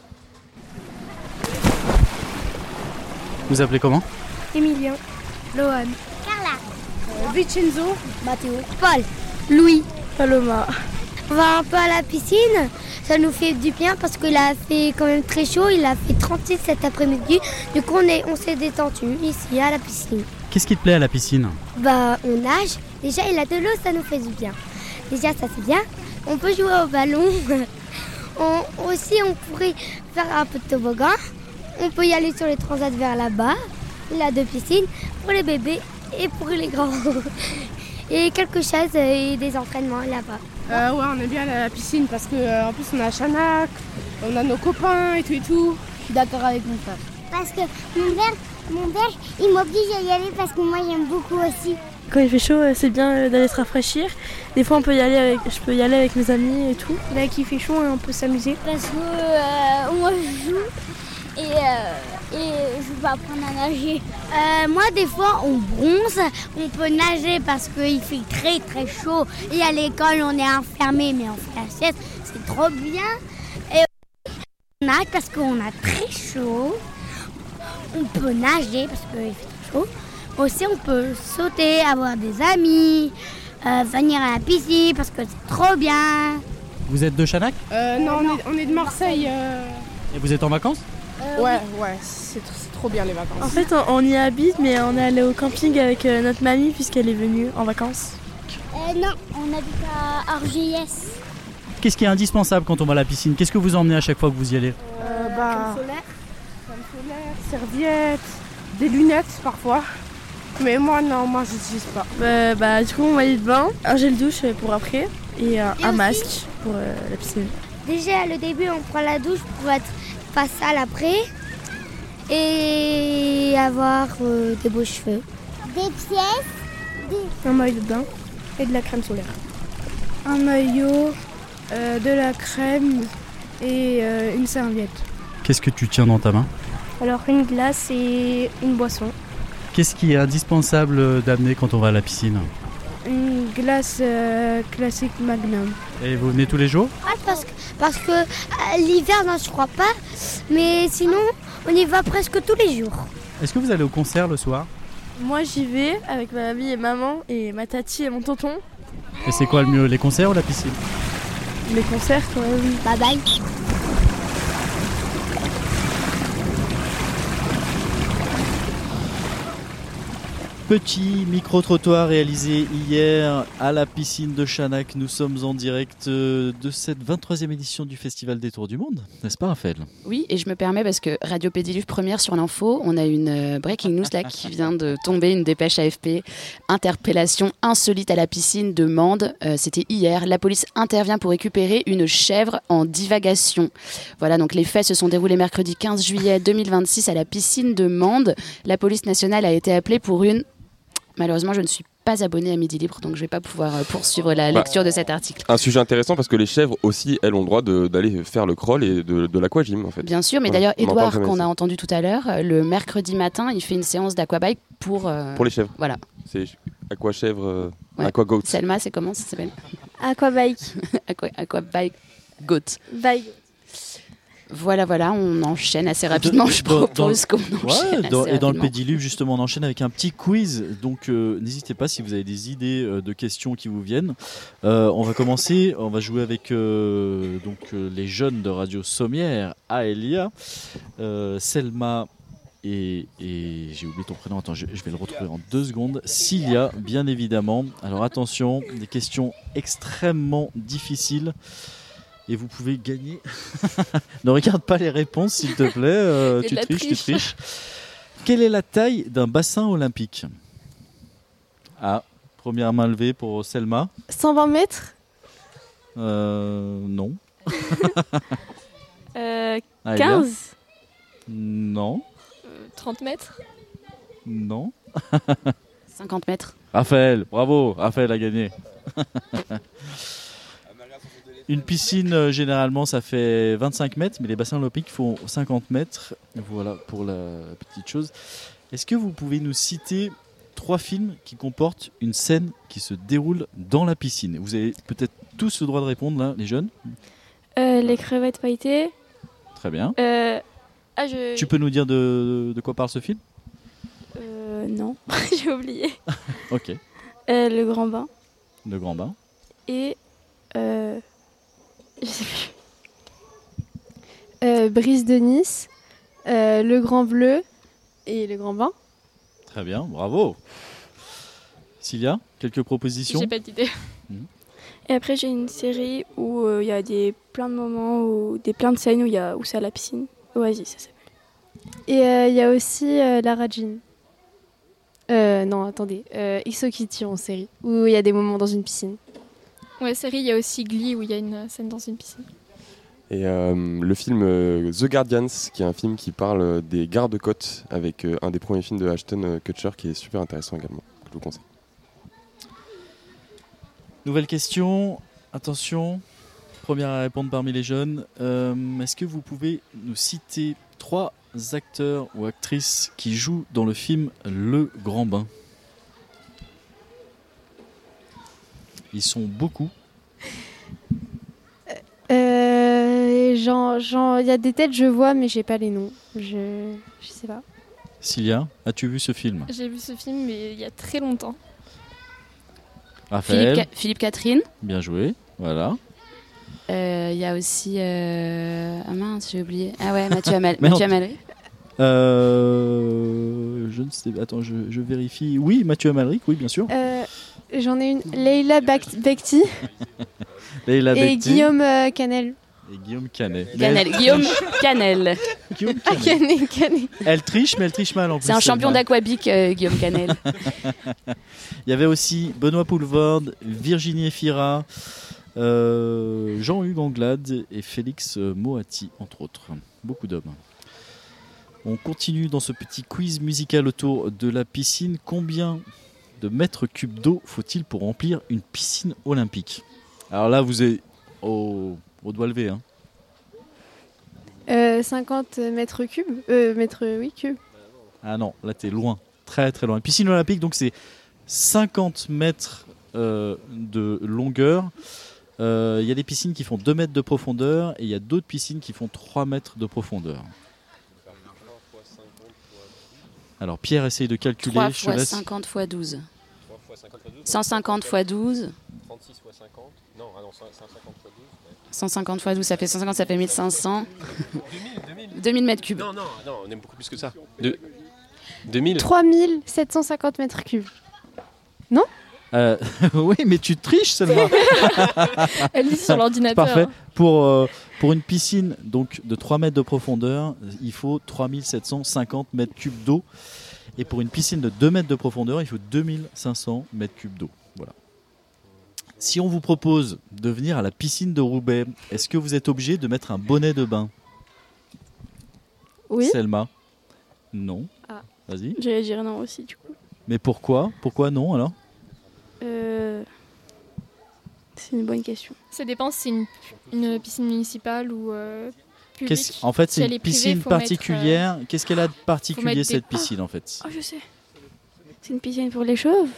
Vous appelez comment ? Emilien, Lohan, Carla, euh, Vincenzo, Matteo, Paul, Louis, Paloma. On va un peu à la piscine, ça nous fait du bien parce qu'il a fait quand même très chaud, il a fait trente-six cet après-midi. Du coup on, est, on s'est détendu ici à la piscine. Qu'est-ce qui te plaît à la piscine ? Bah on nage, déjà il a de l'eau, ça nous fait du bien. Déjà ça c'est bien, on peut jouer au ballon. on, aussi on pourrait faire un peu de toboggan. On peut y aller sur les transats vers là-bas. Il a deux piscines pour les bébés et pour les grands. Et quelques chaises et des entraînements là-bas. Euh, ouais, on est bien à la piscine parce que euh, en plus on a Chanac, on a nos copains et tout et tout. Je suis d'accord avec mon frère. Parce que mon père, mon père, il m'oblige à y aller parce que moi j'aime beaucoup aussi. Quand il fait chaud, c'est bien d'aller se rafraîchir. Des fois, on peut y aller avec, je peux y aller avec mes amis et tout. Là qu'il fait chaud, on peut s'amuser. Parce que euh, moi je joue et, euh, et je vais apprendre à nager. Euh, moi, des fois, on bronze, on peut nager parce qu'il fait très très chaud. Et à l'école, on est enfermé, mais on fait la sieste, c'est trop bien. Et on nage parce qu'on a très chaud. On peut nager parce qu'il fait très chaud. Aussi, on peut sauter, avoir des amis, euh, venir à la piscine parce que c'est trop bien. Vous êtes de Chanac ? Euh, non, on est, on est de Marseille. Euh... Et vous êtes en vacances ? Euh, ouais, ouais, c'est, c'est trop bien les vacances. En fait, on, on y habite, mais on est allé au camping avec euh, notre mamie puisqu'elle est venue en vacances. Euh, non, on habite à Argéliès. Qu'est-ce qui est indispensable quand on va à la piscine ? Qu'est-ce que vous emmenez à chaque fois que vous y allez ? euh, bah, crème solaire. Crème solaire, serviettes, des lunettes parfois. Mais moi, non, moi, je n'utilise pas. Euh, bah, du coup, mon maillot de bain, un gel douche pour après et un, Et un aussi- masque pour euh, la piscine. Déjà, le début, on prend la douche pour être pas sale après et avoir euh, des beaux cheveux. Des pièces. Un maillot de bain et de la crème solaire. Un maillot, euh, de la crème et euh, une serviette. Qu'est-ce que tu tiens dans ta main? Alors, une glace et une boisson. Qu'est-ce qui est indispensable d'amener quand on va à la piscine? Une glace euh, classique Magnum. Et vous venez tous les jours? Ah, parce que, parce que euh, l'hiver, non, je crois pas. Mais sinon, on y va presque tous les jours. Est-ce que vous allez au concert le soir? Moi, j'y vais avec ma mamie et maman et ma tati et mon tonton. Et c'est quoi le mieux, les concerts ou la piscine? Les concerts quand même. Bye bye. Petit micro-trottoir réalisé hier à la piscine de Chanac. Nous sommes en direct de cette vingt-troisième édition du Festival des Tours du Monde. N'est-ce pas, Raphaël? Oui, et je me permets parce que Radio Pédiluve première sur l'info, on a une euh, breaking news là qui vient de tomber, une dépêche A F P. Interpellation insolite à la piscine de Mende. Euh, C'était hier. La police intervient pour récupérer une chèvre en divagation. Voilà, donc les faits se sont déroulés mercredi quinze juillet deux mille vingt-six à la piscine de Mende. La police nationale a été appelée pour une... Malheureusement, je ne suis pas abonnée à Midi Libre, donc je ne vais pas pouvoir euh, poursuivre la Bah, lecture de cet article. Un sujet intéressant parce que les chèvres aussi, elles ont le droit de- d'aller faire le crawl et de, de l'aquagym en fait. Bien sûr, mais Ouais, d'ailleurs, on en parle Edouard, jamais qu'on assez. a entendu tout à l'heure, euh, le mercredi matin, il fait une séance d'aquabike pour... euh, Pour les chèvres. Voilà. C'est aqua chèvre, euh, Ouais. aqua goat. Selma, c'est comment ça s'appelle? Aquabike. Aqua, aquabike goat. Bye. Voilà, voilà, on enchaîne assez rapidement. Je Dans- dans- propose qu'on Ouais, enchaîne dans- assez et dans le rapidement. Pédiluve, justement, on enchaîne avec un petit quiz. Donc, euh, n'hésitez pas si vous avez des idées euh, de questions qui vous viennent. Euh, on va commencer. On va jouer avec euh, donc euh, les jeunes de Radio Sommière, Aelia, euh, Selma et, et j'ai oublié ton prénom. Attends, je, je vais le retrouver en deux secondes. Cilia, bien évidemment. Alors attention, des questions extrêmement difficiles. Et vous pouvez gagner. Ne regarde pas les réponses, s'il te plaît. Euh, Il y a tu de la triches, tu triche. triches. Quelle est la taille d'un bassin olympique? Ah, première main levée pour Selma. cent vingt mètres. Euh, non. Euh, Aïlia. quinze. Non. Euh, trente mètres. Non. cinquante mètres. Raphaël, bravo. Raphaël a gagné. Une piscine, euh, généralement, ça fait vingt-cinq mètres, mais les bassins olympiques font cinquante mètres. Voilà pour la petite chose. Est-ce que vous pouvez nous citer trois films qui comportent une scène qui se déroule dans la piscine? Vous avez peut-être tous le droit de répondre, là, les jeunes. Euh, les crevettes pailletées. Très bien. Euh, ah, je... Tu peux nous dire de, de quoi parle ce film? Euh, non, j'ai oublié. Ok. Euh, le grand bain. Le Grand Bain. Et... Euh... Je sais plus. Euh, Brise de Nice. euh, le Grand Bleu. Et le Grand Bain. Très bien, bravo. Cilia, quelques propositions? J'ai pas d'idée. Et après, j'ai une série où il y a des, plein de moments, où, des plein de scènes où, y a, où c'est à la piscine. Oasis, ça s'appelle. Et il euh, y a aussi euh, Lara Jean. Euh, non, attendez. Euh, X O Kitty en série. Où il y a des moments dans une piscine. Ouais, série, il y a aussi Glee où il y a une scène dans une piscine. Et euh, le film euh, The Guardians, qui est un film qui parle euh, des gardes-côtes, avec euh, un des premiers films de Ashton euh, Kutcher, qui est super intéressant également, que je vous conseille. Nouvelle question, attention, première à répondre parmi les jeunes. Euh, est-ce que vous pouvez nous citer trois acteurs ou actrices qui jouent dans le film Le Grand Bain? Ils sont beaucoup. Euh, genre, genre, il y a des têtes, je vois, mais j'ai pas les noms. Je, je sais pas. Cilia, as-tu vu ce film? J'ai vu ce film, mais il y a très longtemps. Raphaël, Philippe, Ca- Philippe Catherine. bien joué, voilà. Il euh, y a aussi... Euh... Ah mince, j'ai oublié. Ah ouais, Mathieu, Amal- Merde. Mathieu Amalric. Euh, je ne sais, attends, je, je vérifie. Oui, Mathieu Amalric, oui, bien sûr. Euh, J'en ai une. Leila Bak- Bekti Leila et Bekti. Guillaume euh, Canel. Et Guillaume Canet. Canel. Guillaume Canel. Guillaume Ah, Canet, Canet. Elle triche, mais elle triche mal en plus. C'est un champion d'aquabic, euh, Guillaume Canel. Il y avait aussi Benoît Poulvorde, Virginie Efira, euh, Jean-Hugues Anglade et Félix Moati, entre autres. Beaucoup d'hommes. On continue dans ce petit quiz musical autour de la piscine. Combien de mètres cubes d'eau faut-il pour remplir une piscine olympique? Alors là, vous êtes au, au doigt levé. Hein. Euh, cinquante mètres cubes. Euh, mètres, oui, cubes. Ah non, là t'es loin, très très loin. Une piscine olympique, donc c'est cinquante mètres euh, de longueur. Il euh, y a des piscines qui font deux mètres de profondeur et il y a d'autres piscines qui font trois mètres de profondeur. Alors Pierre essaye de calculer. trois je fois laisse... cinquante fois douze. cent cinquante fois douze. trente-six fois cinquante. Non, ah non, cent cinquante fois douze. cent cinquante fois douze, ça fait cent cinquante, ça fait mille cinq cents. deux mille mètres cubes. Non, non, non, on aime beaucoup plus que ça. De... deux mille. trois mille sept cent cinquante mètres cubes. Non euh, Oui, mais tu triches seulement. Elle lit sur l'ordinateur. Parfait. Pour, euh, pour une piscine donc, de trois mètres de profondeur, il faut trois mille sept cent cinquante mètres cubes d'eau. Et pour une piscine de deux mètres de profondeur, il faut deux mille cinq cents mètres cubes d'eau. Voilà. Si on vous propose de venir à la piscine de Roubaix, est-ce que vous êtes obligé de mettre un bonnet de bain? Oui. Selma? Non. Ah. Vas-y. J'allais dire non aussi, du coup. Mais pourquoi? Pourquoi non alors? Euh... C'est une bonne question. Ça dépend si c'est une, une piscine municipale ou euh, publique. Qu'est-ce... En fait, Si c'est elle une est privée, piscine faut mettre, particulière. euh, Qu'est-ce qu'elle a de particulier mettre des- cette piscine en fait? Oh, je sais. C'est une piscine pour les chauves.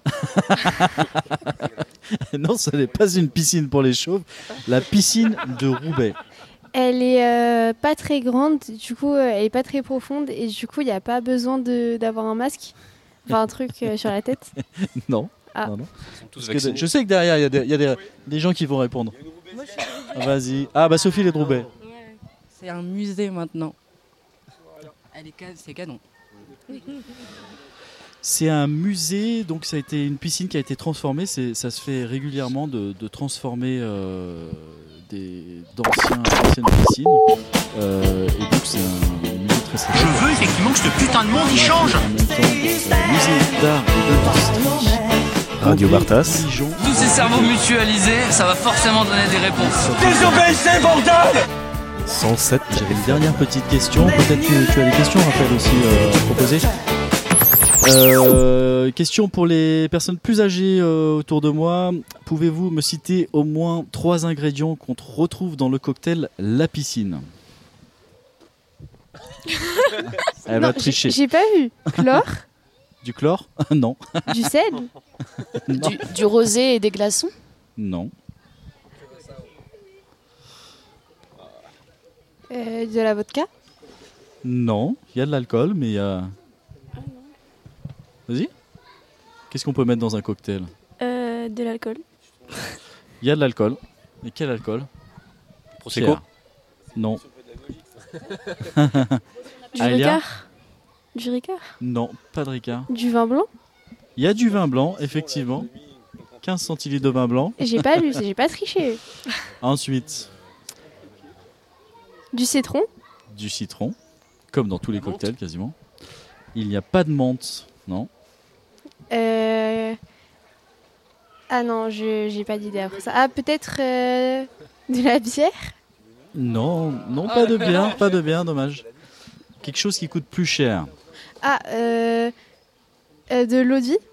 Non, ce n'est pas une piscine pour les chauves. La piscine de Roubaix. Elle est euh, pas très grande, du coup, euh, elle est pas très profonde et du coup, il n'y a pas besoin de, d'avoir un masque, enfin un truc euh, sur la tête. Non. Ah. non, non. tous Parce que je sais que derrière, il y a, des, il y a des, des gens qui vont répondre. Ah, vas-y. Ah, bah Sophie, les de Roubaix. C'est un musée maintenant. Elle est ca- c'est canon. C'est un musée, donc ça a été une piscine qui a été transformée. C'est, ça se fait régulièrement de, de transformer euh, des, d'anciens, d'anciennes piscines. Euh, et donc c'est un musée très sympa. Je veux effectivement que ce putain de monde y change. En même temps, euh, musée d'art et d'industrie. Radio Bartas. Tous ces cerveaux mutualisés, ça va forcément donner des réponses. Désobéissez, bordel! cent sept. J'avais une dernière petite question. Peut-être que tu as des questions, Raphaël, aussi euh, à proposer. Euh, question pour les personnes plus âgées euh, autour de moi. Pouvez-vous me citer au moins trois ingrédients qu'on retrouve dans le cocktail La Piscine? Elle Non, va tricher. J'ai, j'ai pas vu. Chlore, Du chlore? Non. du sel, Non. Du, du rosé et des glaçons. Non. euh, de la vodka. Non. Il y a de l'alcool, mais il y a... Vas-y. Qu'est-ce qu'on peut mettre dans un cocktail? Euh, de l'alcool. Il y a de l'alcool. Et quel alcool? Prosecco? Pierre. Non. Du Aïlia? Ricard. Du Ricard. Non, pas de Ricard. Du vin blanc. Il y a du vin blanc, effectivement. quinze centilitres de vin blanc. J'ai pas lu, j'ai pas triché. Ensuite, Du citron. du citron, comme dans tous les cocktails quasiment. Il n'y a pas de menthe, non. Euh... Ah non, je j'ai pas d'idée après ça. Ah, peut-être euh, de la bière. Non, non, pas de bière, pas de bière, dommage. Quelque chose qui coûte plus cher. Ah, euh, euh, de l'eau de vie.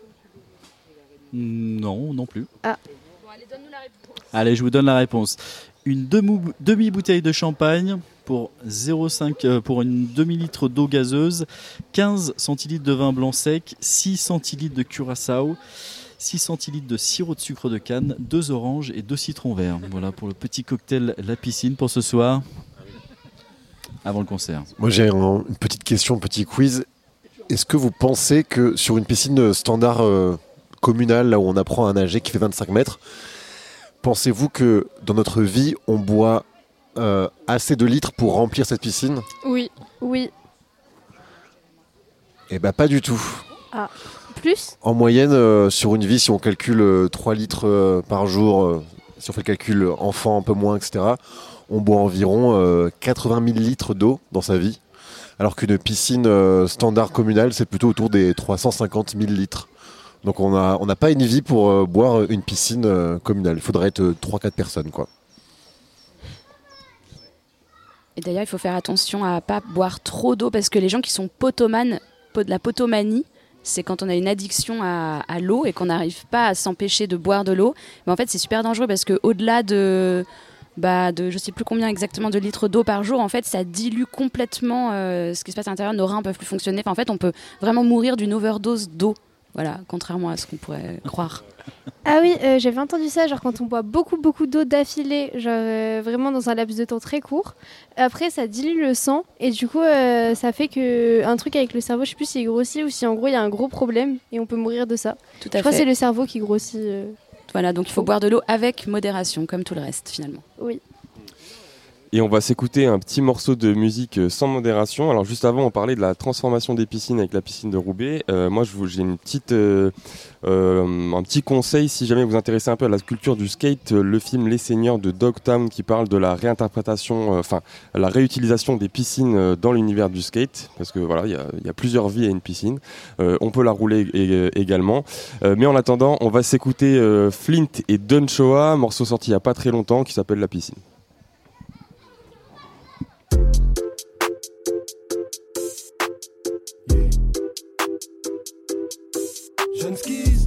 Non, non plus. Ah. Allez, je vous donne la réponse. Une demi- demi-bouteille de champagne pour zéro virgule cinq euh, pour une demi-litre d'eau gazeuse, quinze centilitres de vin blanc sec, six centilitres de curaçao, six centilitres de sirop de sucre de canne, deux oranges et deux citrons verts. Voilà pour le petit cocktail La Piscine pour ce soir, avant le concert. Moi j'ai un- une petite question, un petit quiz. Est-ce que vous pensez que sur une piscine standard euh, communale, là où on apprend à nager, qui fait vingt-cinq mètres, pensez-vous que dans notre vie, on boit euh, assez de litres pour remplir cette piscine? Oui. Oui. Eh ben pas du tout. Ah. Plus. En moyenne, euh, sur une vie, si on calcule euh, trois litres euh, par jour, euh, si on fait le calcul enfant un peu moins, et cetera, on boit environ euh, quatre-vingt mille litres d'eau dans sa vie, alors qu'une piscine euh, standard communale, c'est plutôt autour des trois cent cinquante mille litres. Donc on n'a on n'a pas une vie pour euh, boire une piscine euh, communale. Il faudrait être euh, trois quatre personnes, quoi. Et d'ailleurs, il faut faire attention à ne pas boire trop d'eau, parce que les gens qui sont potomanes, de la potomanie, c'est quand on a une addiction à, à l'eau et qu'on n'arrive pas à s'empêcher de boire de l'eau. Mais en fait, c'est super dangereux parce qu'au-delà de, bah, de je ne sais plus combien exactement de litres d'eau par jour, en fait, ça dilue complètement euh, ce qui se passe à l'intérieur. Nos reins ne peuvent plus fonctionner. Enfin, en fait, on peut vraiment mourir d'une overdose d'eau. Voilà, contrairement à ce qu'on pourrait croire. Ah oui, euh, j'avais entendu ça, genre quand on boit beaucoup beaucoup d'eau d'affilée, genre euh, vraiment dans un laps de temps très court, après ça dilue le sang et du coup euh, ça fait que un truc avec le cerveau, je sais plus s'il grossit ou si en gros il y a un gros problème et on peut mourir de ça. Tout à je fait. crois que c'est le cerveau qui grossit. Euh... Voilà, donc il faut boire de l'eau avec modération, comme tout le reste finalement. Oui. Et on va s'écouter un petit morceau de musique sans modération. Alors juste avant, on parlait de la transformation des piscines avec la piscine de Roubaix. Euh, moi, je vous, j'ai une petite, euh, euh, un petit conseil si jamais vous vous intéressez un peu à la culture du skate. Le film Les Seigneurs de Dogtown qui parle de la réinterprétation, enfin euh, la réutilisation des piscines dans l'univers du skate. Parce que voilà, il y, y a plusieurs vies à une piscine. Euh, on peut la rouler é- également. Euh, mais en attendant, on va s'écouter euh, Flint et Don Choa, morceau sorti il n'y a pas très longtemps qui s'appelle La Piscine. Jeune skis.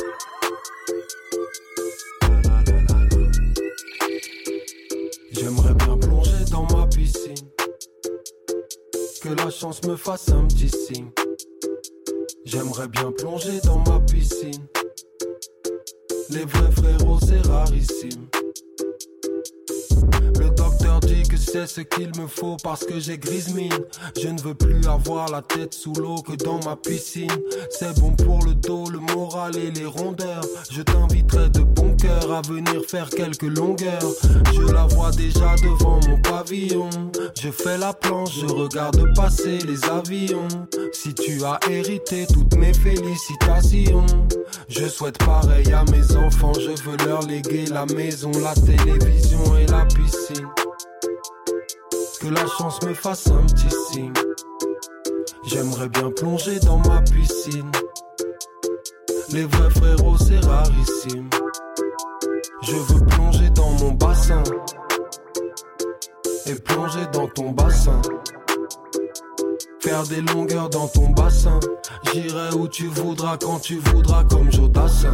J'aimerais bien plonger dans ma piscine, que la chance me fasse un petit signe. J'aimerais bien plonger dans ma piscine, les vrais frérots c'est rarissime. Le docteur dit que c'est ce qu'il me faut parce que j'ai grise mine. Je ne veux plus avoir la tête sous l'eau que dans ma piscine. C'est bon pour le dos, le moral et les rondeurs. Je t'inviterai de bon cœur à venir faire quelques longueurs. Je la vois déjà devant mon pavillon. Je fais la planche, je regarde passer les avions. Si tu as hérité toutes mes félicitations, je souhaite pareil à mes enfants. Je veux leur léguer la maison, la télévision et la piscine. Que la chance me fasse un petit signe. J'aimerais bien plonger dans ma piscine. Les vrais frérots c'est rarissime. Je veux plonger dans mon bassin et plonger dans ton bassin. Faire des longueurs dans ton bassin. J'irai où tu voudras, quand tu voudras, comme Jodassin.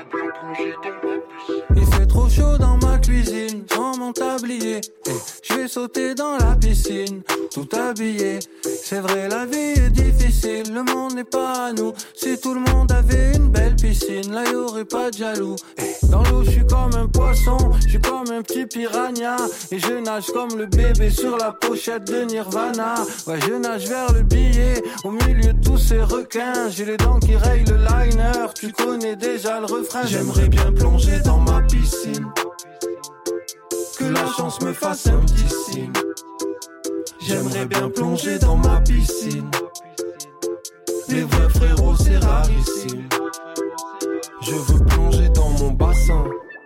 Il fait trop chaud dans ma cuisine, sans mon tablier. Et je vais sauter dans la piscine, tout habillé. C'est vrai, la vie est difficile, le monde n'est pas à nous. Si tout le monde avait une belle piscine, là y aurait pas de jaloux. Et dans l'eau, je suis comme un poisson, je suis comme un petit piranha. Et je nage comme le bébé sur la pochette de Nirvana. Ouais, je nage vers le billet, au milieu de tous ces requins. J'ai les dents qui rayent le liner, tu connais déjà le refrain. J'aimerais bien plonger dans ma piscine, que la chance me fasse un petit signe. J'aimerais bien plonger dans ma piscine, les vrais frérots c'est rarissime. Je veux plonger dans mon bassin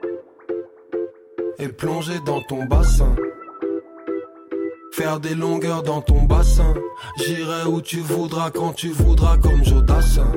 et plonger dans ton bassin. Faire des longueurs dans ton bassin. J'irai où tu voudras, quand tu voudras, comme Jodassin.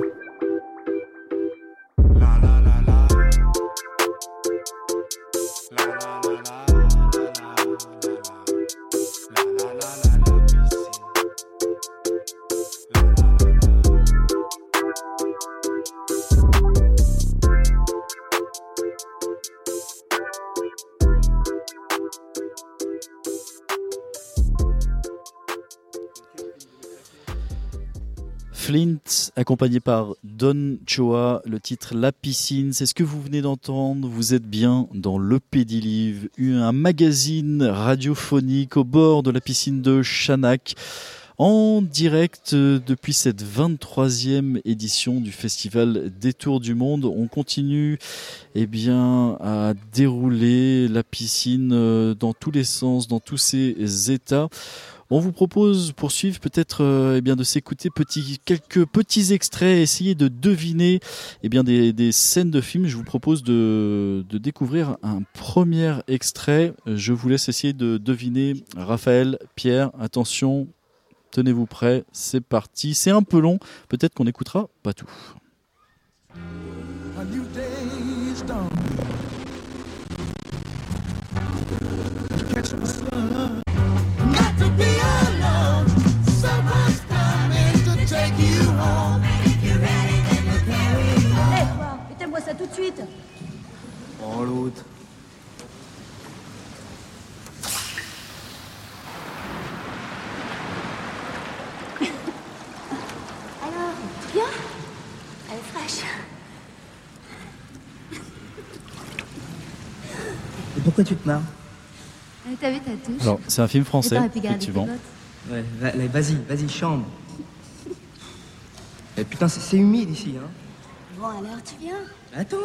Flint, accompagné par Don Choa, le titre La Piscine, c'est ce que vous venez d'entendre. Vous êtes bien dans le Pédilive, un magazine radiophonique au bord de la piscine de Chanac, en direct depuis cette vingt-troisième édition du Festival des Tours du Monde. On continue eh bien, à dérouler la piscine dans tous les sens, dans tous ses états. On vous propose, pour suivre, peut-être euh, eh bien, de s'écouter petit, quelques petits extraits, essayer de deviner eh bien, des, des scènes de films. Je vous propose de, de découvrir un premier extrait. Je vous laisse essayer de deviner. Raphaël, Pierre, attention, tenez-vous prêts, c'est parti. C'est un peu long, peut-être qu'on n'écoutera pas tout. A new day is done. Catch the sun. Not to be alone. Someone's coming to take you home. Hé, quoi, éteins-moi ça tout de suite. Oh, l'autre. Alors, tout bien? Elle est fraîche. Et pourquoi tu te marres? T'as vu ta touche? Alors, c'est un film français, Attends, et puis garde effectivement. tes bottes. Ouais, va- allez, vas-y, vas-y, chambre. Eh putain, c'est, c'est humide ici, hein. Bon, alors, tu viens? Attends.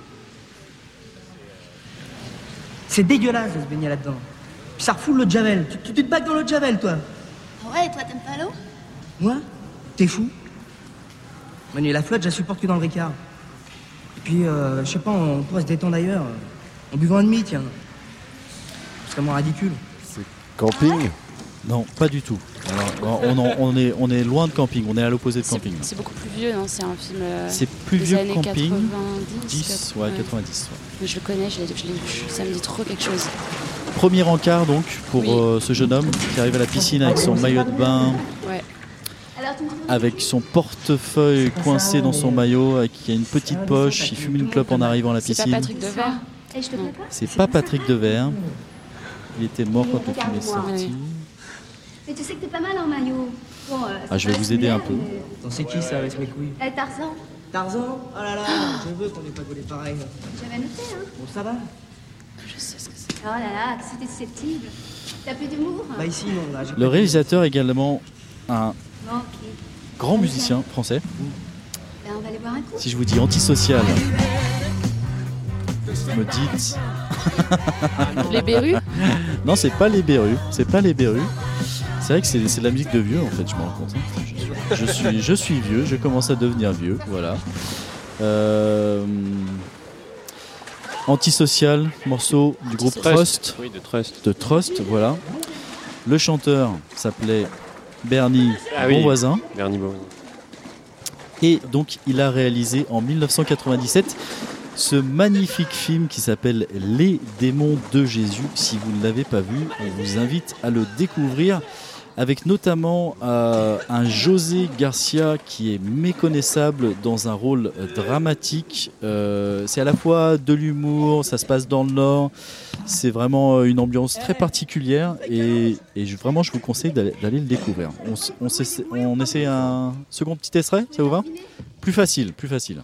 C'est dégueulasse de se baigner là-dedans. Puis ça refoule l'eau de Javel. Tu, tu, tu te baignes dans l'eau de Javel, toi. Ah ouais, toi, t'aimes pas l'eau? Moi? T'es fou? Manu, la flotte, je la supporte que dans le Ricard. Et puis, euh, je sais pas, on pourrait se détendre ailleurs. En buvant un demi, tiens. C'est vraiment ridicule. C'est camping? Non, pas du tout. Alors, on, en- on est, on est loin de camping, on est à l'opposé de C'est- camping. C'est beaucoup plus vieux, non? C'est un film. euh, C'est plus des vieux que années Camping. quatre-vingt-dix. dix, ouais, ouais. quatre-vingt-dix. ouais. Mais je le connais, je l'ai, je l'ai vu. Ça me dit trop quelque chose. Premier encart donc pour Oui. euh, ce jeune homme qui arrive à la piscine avec son maillot de bain, Ouais. avec son portefeuille coincé dans son maillot, avec qui a une petite poche, il fume une clope en arrivant à la C'est pas piscine. Patrick Devers? Et je te prépare? C'est pas Patrick Devers. Il était mort quand le film est sorti. Mais tu sais que t'es pas mal en maillot. Bon, euh, Ah, je vais vous aider un peu. Attends, c'est qui ça avec mes couilles? Eh, Tarzan, Tarzan? Oh là là, je veux qu'on ait pas volé pareil. j'avais noté, hein. Bon, ça va? Je sais ce que c'est. Oh là là, que c'était susceptible. T'as plus d'humour? Bah ici, non, là, j'ai Le pas- réalisateur est également un Bon, ok. grand musicien français. Ben, on va aller boire un coup. Si je vous dis antisocial, vous me dites... Les Berus? Non, c'est pas les Berus. C'est pas les Berus. C'est vrai que c'est, c'est de la musique de vieux en fait, je me rends compte. hein. Je, suis, je, suis, je suis vieux, je commence à devenir vieux, voilà. Euh, Antisocial, morceau du groupe Trust. Trust. Oui, de Trust. De Trust, voilà. Le chanteur s'appelait Bernie Ah oui. Bonvoisin. Bernie Bonvoisin. Et donc, il a réalisé en mille neuf cent quatre-vingt-dix-sept ce magnifique film qui s'appelle Les démons de Jésus. Si vous ne l'avez pas vu, on vous invite à le découvrir, avec notamment euh, un José Garcia qui est méconnaissable dans un rôle dramatique. Euh, c'est à la fois de l'humour, ça se passe dans le Nord, c'est vraiment une ambiance très particulière et, et je, vraiment je vous conseille d'aller, d'aller le découvrir. On, s- on, s'essa- on essaie un second petit extrait, ça vous va? Plus facile, plus facile.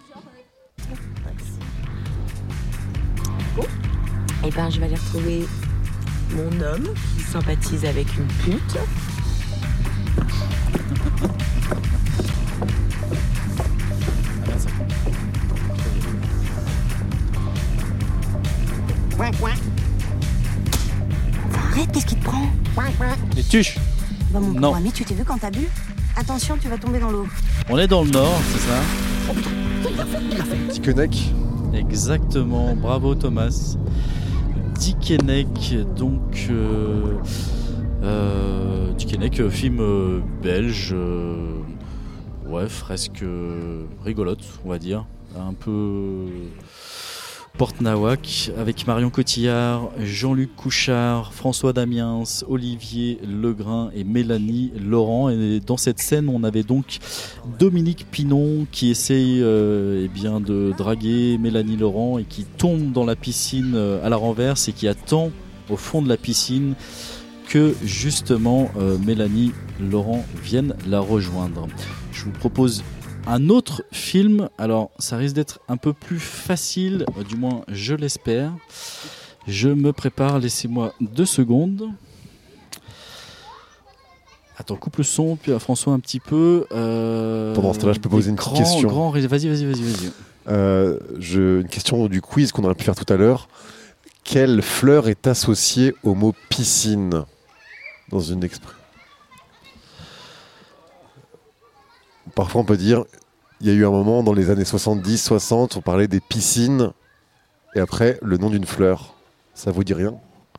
Eh ben, je vais aller retrouver mon homme qui sympathise avec une pute. Arrête, qu'est-ce qui te prend? Les tuches. Bah, mon Non. pauvre ami, tu t'es vu quand t'as bu? Attention, tu vas tomber dans l'eau. On est dans le Nord, c'est ça? Dickeneck. Exactement, bravo Thomas. Dickeneck, donc euh, euh, Dickeneck, euh, film euh, belge, euh, ouais, fresque euh, rigolote, on va dire, un peu Porte-Nawak, avec Marion Cotillard, Jean-Luc Couchard, François Damiens, Olivier Legrain et Mélanie Laurent. Et dans cette scène, on avait donc Dominique Pinon qui essaye euh, eh bien, de draguer Mélanie Laurent et qui tombe dans la piscine euh, à la renverse et qui attend au fond de la piscine que justement euh, Mélanie Laurent vienne la rejoindre. Je vous propose un autre film, alors ça risque d'être un peu plus facile, euh, du moins je l'espère. Je me prépare, laissez-moi deux secondes. Attends, coupe le son, puis à François un petit peu. Euh, Pendant ce temps-là, je peux poser des une petite grands, question. grands ré- Vas-y, vas-y, vas-y, vas-y. Euh, je, une question du quiz qu'on aurait pu faire tout à l'heure. Quelle fleur est associée au mot piscine dans une expression? parfois on peut dire, il y a eu un moment dans les années soixante-dix soixante, on parlait des piscines, et après, le nom d'une fleur. Ça vous dit rien ?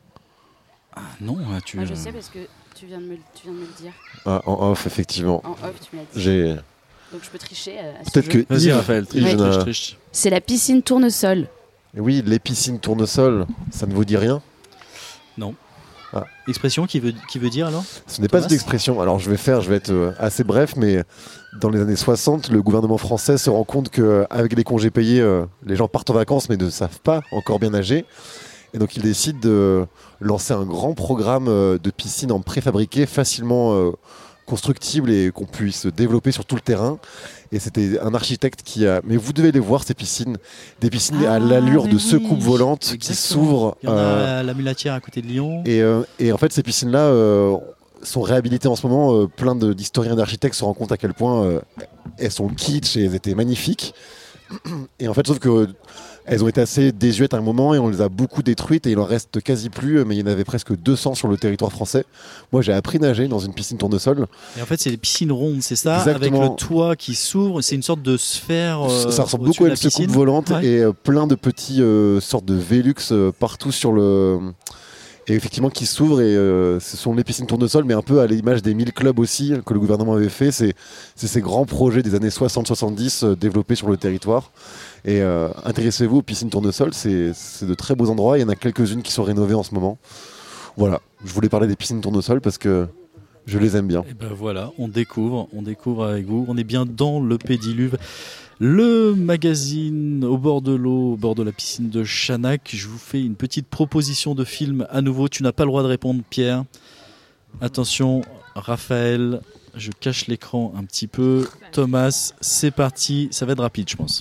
Ah non, tu... Moi je sais parce que tu viens de me, tu viens de me le dire. Ah, en off, effectivement. En off, tu me l'as dit. J'ai... Donc je peux tricher à ce Peut-être jeu. que Vas-y, Yves, Raphaël, triche, Yves triche, n'a- triche. C'est la piscine tournesol. Oui, les piscines tournesol, ça ne vous dit rien ? Non. Ah. Expression qui veut, qui veut dire alors ? Ce n'est pas Thomas une expression. Alors je vais faire, je vais être euh, assez bref, mais dans les années soixante, le gouvernement français se rend compte qu'avec les congés payés, euh, les gens partent en vacances mais ne savent pas encore bien nager. Et donc il décide de lancer un grand programme euh, de piscines en préfabriqué, facilement euh, constructibles et qu'on puisse développer sur tout le terrain. Et c'était un architecte qui a... Mais vous devez les voir, ces piscines. Des piscines Ah, à l'allure mais de oui, secoupe volante qui exactement. s'ouvrent. Il y en a euh, à la Mulatière à côté de Lyon. Et, euh, et en fait, ces piscines-là euh, sont réhabilitées en ce moment. Euh, plein de- d'historiens et d'architectes se rendent compte à quel point euh, elles sont kitsch et elles étaient magnifiques. Et en fait, sauf que euh, elles ont été assez désuètes à un moment et on les a beaucoup détruites et il en reste quasi plus, mais il y en avait presque deux cents sur le territoire français. Moi, j'ai appris à nager dans une piscine tournesol. Et en fait, c'est des piscines rondes, c'est ça ? Exactement. Avec le toit qui s'ouvre. C'est une sorte de sphère. euh, Ça ressemble au-dessus beaucoup à de une la secoupe piscine. volante Ouais. et euh, plein de petits euh, sortes de Velux euh, partout sur le. Et effectivement, qui s'ouvrent et euh, ce sont les piscines tournesol, mais un peu à l'image des mille clubs aussi que le gouvernement avait fait. C'est, c'est ces grands projets des années soixante soixante-dix euh, développés sur le territoire. Et euh, intéressez-vous aux piscines tournesol, c'est, c'est de très beaux endroits. Il y en a quelques-unes qui sont rénovées en ce moment. Voilà, je voulais parler des piscines tournesol parce que je les aime bien. Et ben voilà, on découvre, on découvre avec vous. On est bien dans le Pédiluve, le magazine au bord de l'eau, au bord de la piscine de Chanac. Je vous fais une petite proposition de film à nouveau. Tu n'as pas le droit de répondre, Pierre. Attention, Raphaël, je cache l'écran un petit peu. Thomas, c'est parti. Ça va être rapide, je pense.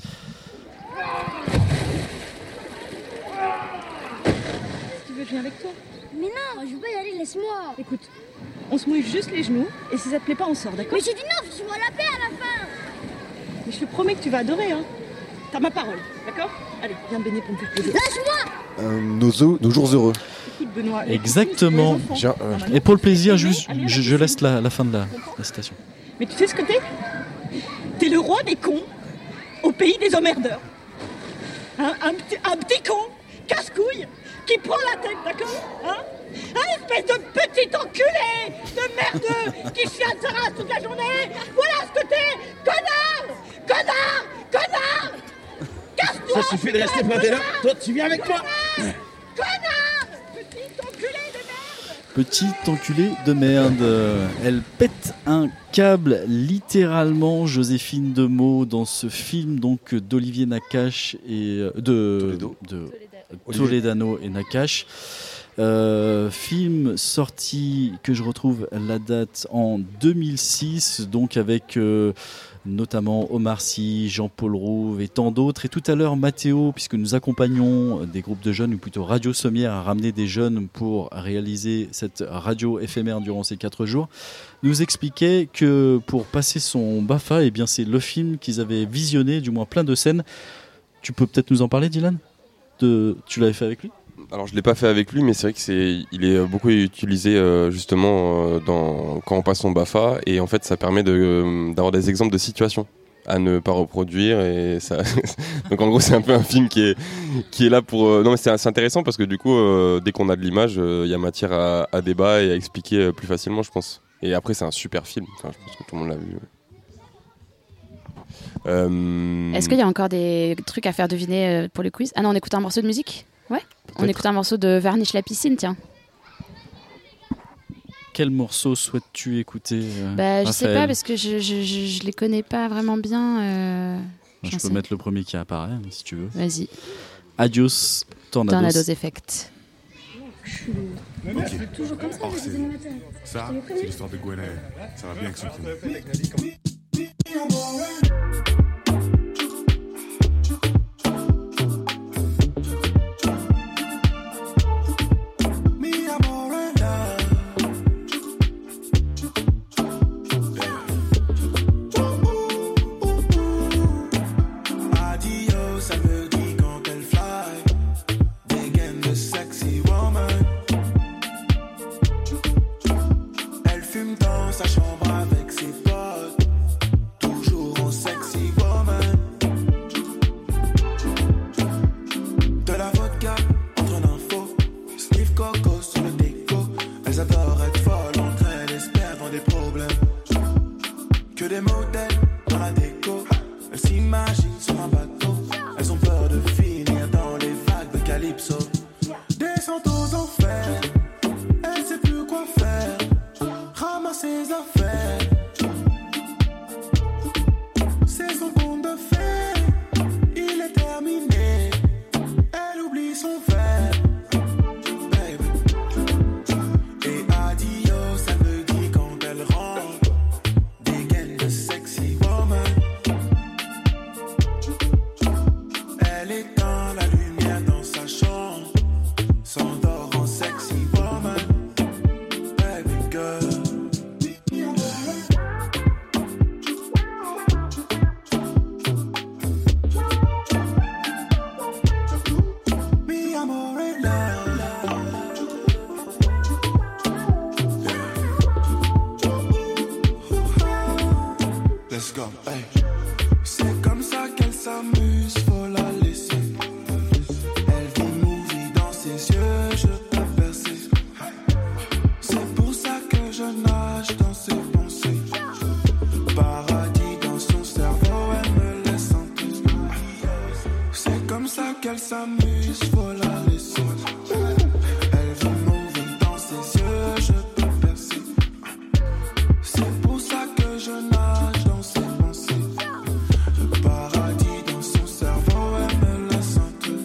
Tu veux que je vienne avec toi? Mais non, je veux pas y aller, laisse-moi. Écoute, on se mouille juste les genoux et si ça te plaît pas, on sort, d'accord? Mais j'ai dit non, je vois la paix à la fin. Mais je te promets que tu vas adorer, hein. T'as ma parole, d'accord? Allez, viens me baigner pour me faire plaisir. Lâche-moi. Euh, nos, os- nos jours heureux. Écoute, Benoît. Exactement. J'ai- euh, Et pour le plaisir, juste, je, je laisse la, la fin de la, la citation. Mais tu sais ce que t'es? T'es le roi des cons au pays des emmerdeurs. Hein, un, petit, un petit con, casse-couille, qui prend la tête, d'accord? Hein? Un espèce de petit enculé de merdeux qui chiale sa race toute la journée. Voilà ce que t'es, connard, connard, connard. Casse-toi. Ça suffit de rester planté là. Toi, tu viens avec moi. Connard, petit enculé de merde. Petit enculé de merde. Elle pète un câble littéralement, Joséphine Demeaux, dans ce film donc d'Olivier Nakache et euh, de, Toledo. de Olivier. Toledano et Nakache. Euh, film sorti, que je retrouve la date, en deux mille six, donc avec euh, notamment Omar Sy, Jean-Paul Rouve et tant d'autres. Et tout à l'heure, Mathéo, puisque nous accompagnons des groupes de jeunes, ou plutôt Radio Sommière, à ramener des jeunes pour réaliser cette radio éphémère durant ces quatre jours, nous expliquait que pour passer son BAFA, eh bien, c'est le film qu'ils avaient visionné, du moins plein de scènes. Tu peux peut-être nous en parler, Dylan de... Tu l'avais fait avec lui ? Alors je l'ai pas fait avec lui, mais c'est vrai que c'est, il est beaucoup utilisé euh, justement euh, dans, quand on passe son BAFA, et en fait ça permet de, euh, d'avoir des exemples de situations à ne pas reproduire, et ça. Donc en gros c'est un peu un film qui est qui est là pour. Euh... Non mais c'est, c'est intéressant parce que du coup euh, dès qu'on a de l'image, il euh, y a matière à, à débat et à expliquer euh, plus facilement, je pense. Et après c'est un super film. Enfin, je pense que tout le monde l'a vu. Euh... Est-ce qu'il y a encore des trucs à faire deviner euh, pour le quiz? Ah non, on écoute un morceau de musique? Ouais. On écoute un morceau de Varnish la piscine, tiens. Quel morceau souhaites-tu écouter, euh, Bah, je sais Raphaël ? pas parce que je, je, je, je les connais pas vraiment bien. Euh... Moi, je j'en peux sais. mettre le premier qui apparaît, hein, si tu veux. Vas-y. Adios, Tornados. Tornados Effect. Ok. Toujours comme ça, Or, les c'est- animateurs. Ça, Je te l'ai c'est prévenu. l'histoire de Gwenaël. Ça va bien avec son film. Adios, ça me dit quand elle fly. Dégaine de sexy woman. Elle fume dans sa chambre avec ses potes. calypso. Descend aux enfers, elle sait plus quoi faire. Ramasse ses affaires. C'est son compte de fait, il est terminé. Elle oublie son verre. Baby. Et adios, ça me dit quand elle rentre. Dégaine de sexy woman. Elle éteint la lumière dans sa chambre. S'endort en sexy woman. Baby girl. Mi amor est là. Let's go, hey. C'est comme ça qu'elle s'amuse, faut la laisser. Elle vit movie dans ses yeux, je peux percer. C'est pour ça que je nage dans ses pensées. Paradis dans son cerveau, elle me laisse entrer. C'est comme ça qu'elle s'amuse, faut la laisser. Elle vit movie dans ses yeux, je peux percer. C'est pour ça que je nage dans ses pensées. Le paradis dans son cerveau, elle me laisse entrer.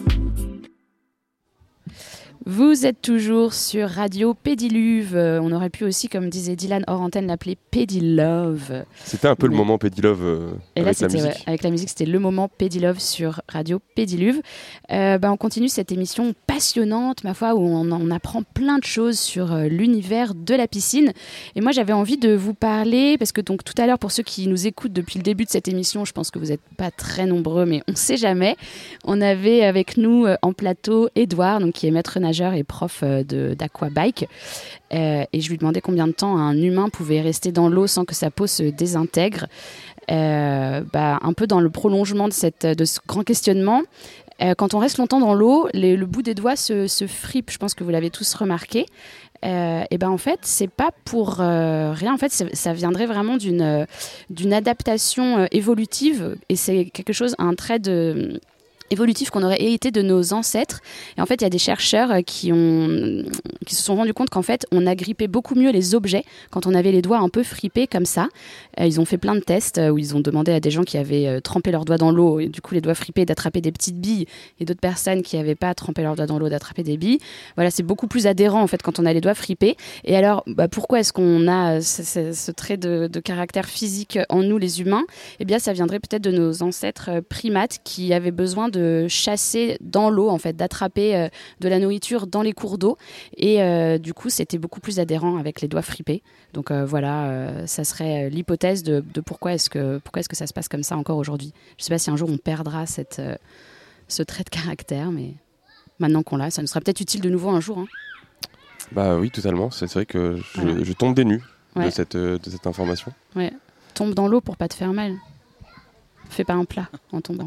Vous êtes toujours sur Radio Pédiluve. Euh, On aurait pu aussi, comme disait Dylan hors antenne, l'appeler Pédilove. C'était un peu Mais- le moment Pédilove euh, Et là, avec la c'était musique. ouais, avec la musique, c'était le moment Pédilove sur Radio Pédiluve. Euh, bah, on continue cette émission passionnante, ma foi, où on, on apprend plein de choses sur euh, l'univers de la piscine. Et moi, j'avais envie de vous parler, parce que donc tout à l'heure, pour ceux qui nous écoutent depuis le début de cette émission, je pense que vous n'êtes pas très nombreux, mais on ne sait jamais. On avait avec nous euh, en plateau Édouard, donc qui est maître nageur et prof euh, de- d'aquabike. Euh, et je lui demandais combien de temps un humain pouvait rester dans l'eau sans que sa peau se désintègre. Euh, bah, un peu dans le prolongement de, cette, de ce grand questionnement. Euh, quand on reste longtemps dans l'eau, les- le bout des doigts se, se fripe. Je pense que vous l'avez tous remarqué. Euh, et ben en fait, c'est pas pour euh, rien. En fait, c'est- ça viendrait vraiment d'une euh, d'une adaptation euh, évolutive. Et c'est quelque chose, un trait de évolutif qu'on aurait hérité de nos ancêtres. Et en fait, il y a des chercheurs euh, qui, ont, qui se sont rendus compte qu'en fait, on agrippait beaucoup mieux les objets quand on avait les doigts un peu fripés comme ça. Euh, ils ont fait plein de tests euh, où ils ont demandé à des gens qui avaient euh, trempé leurs doigts dans l'eau et du coup les doigts fripés d'attraper des petites billes et d'autres personnes qui n'avaient pas trempé leurs doigts dans l'eau d'attraper des billes. Voilà, c'est beaucoup plus adhérent en fait quand on a les doigts fripés. Et alors, bah, pourquoi est-ce qu'on a euh, ce, ce- ce trait de, de caractère physique en nous les humains ? Eh bien, ça viendrait peut-être de nos ancêtres euh, primates qui avaient besoin de chasser dans l'eau, en fait, d'attraper euh, de la nourriture dans les cours d'eau. Et euh, du coup, c'était beaucoup plus adhérent avec les doigts fripés. Donc euh, voilà, euh, ça serait euh, l'hypothèse de, de pourquoi est-ce que pourquoi est-ce que ça se passe comme ça encore aujourd'hui. Je ne sais pas si un jour on perdra cette, euh, ce trait de caractère, mais maintenant qu'on l'a, ça nous sera peut-être utile de nouveau un jour. Hein. Bah oui, totalement. C'est c'est vrai que je, Voilà. je tombe des nues Ouais. de, cette, euh, de cette information. Ouais. Tombe dans l'eau pour pas te faire mal. Fais pas un plat en tombant.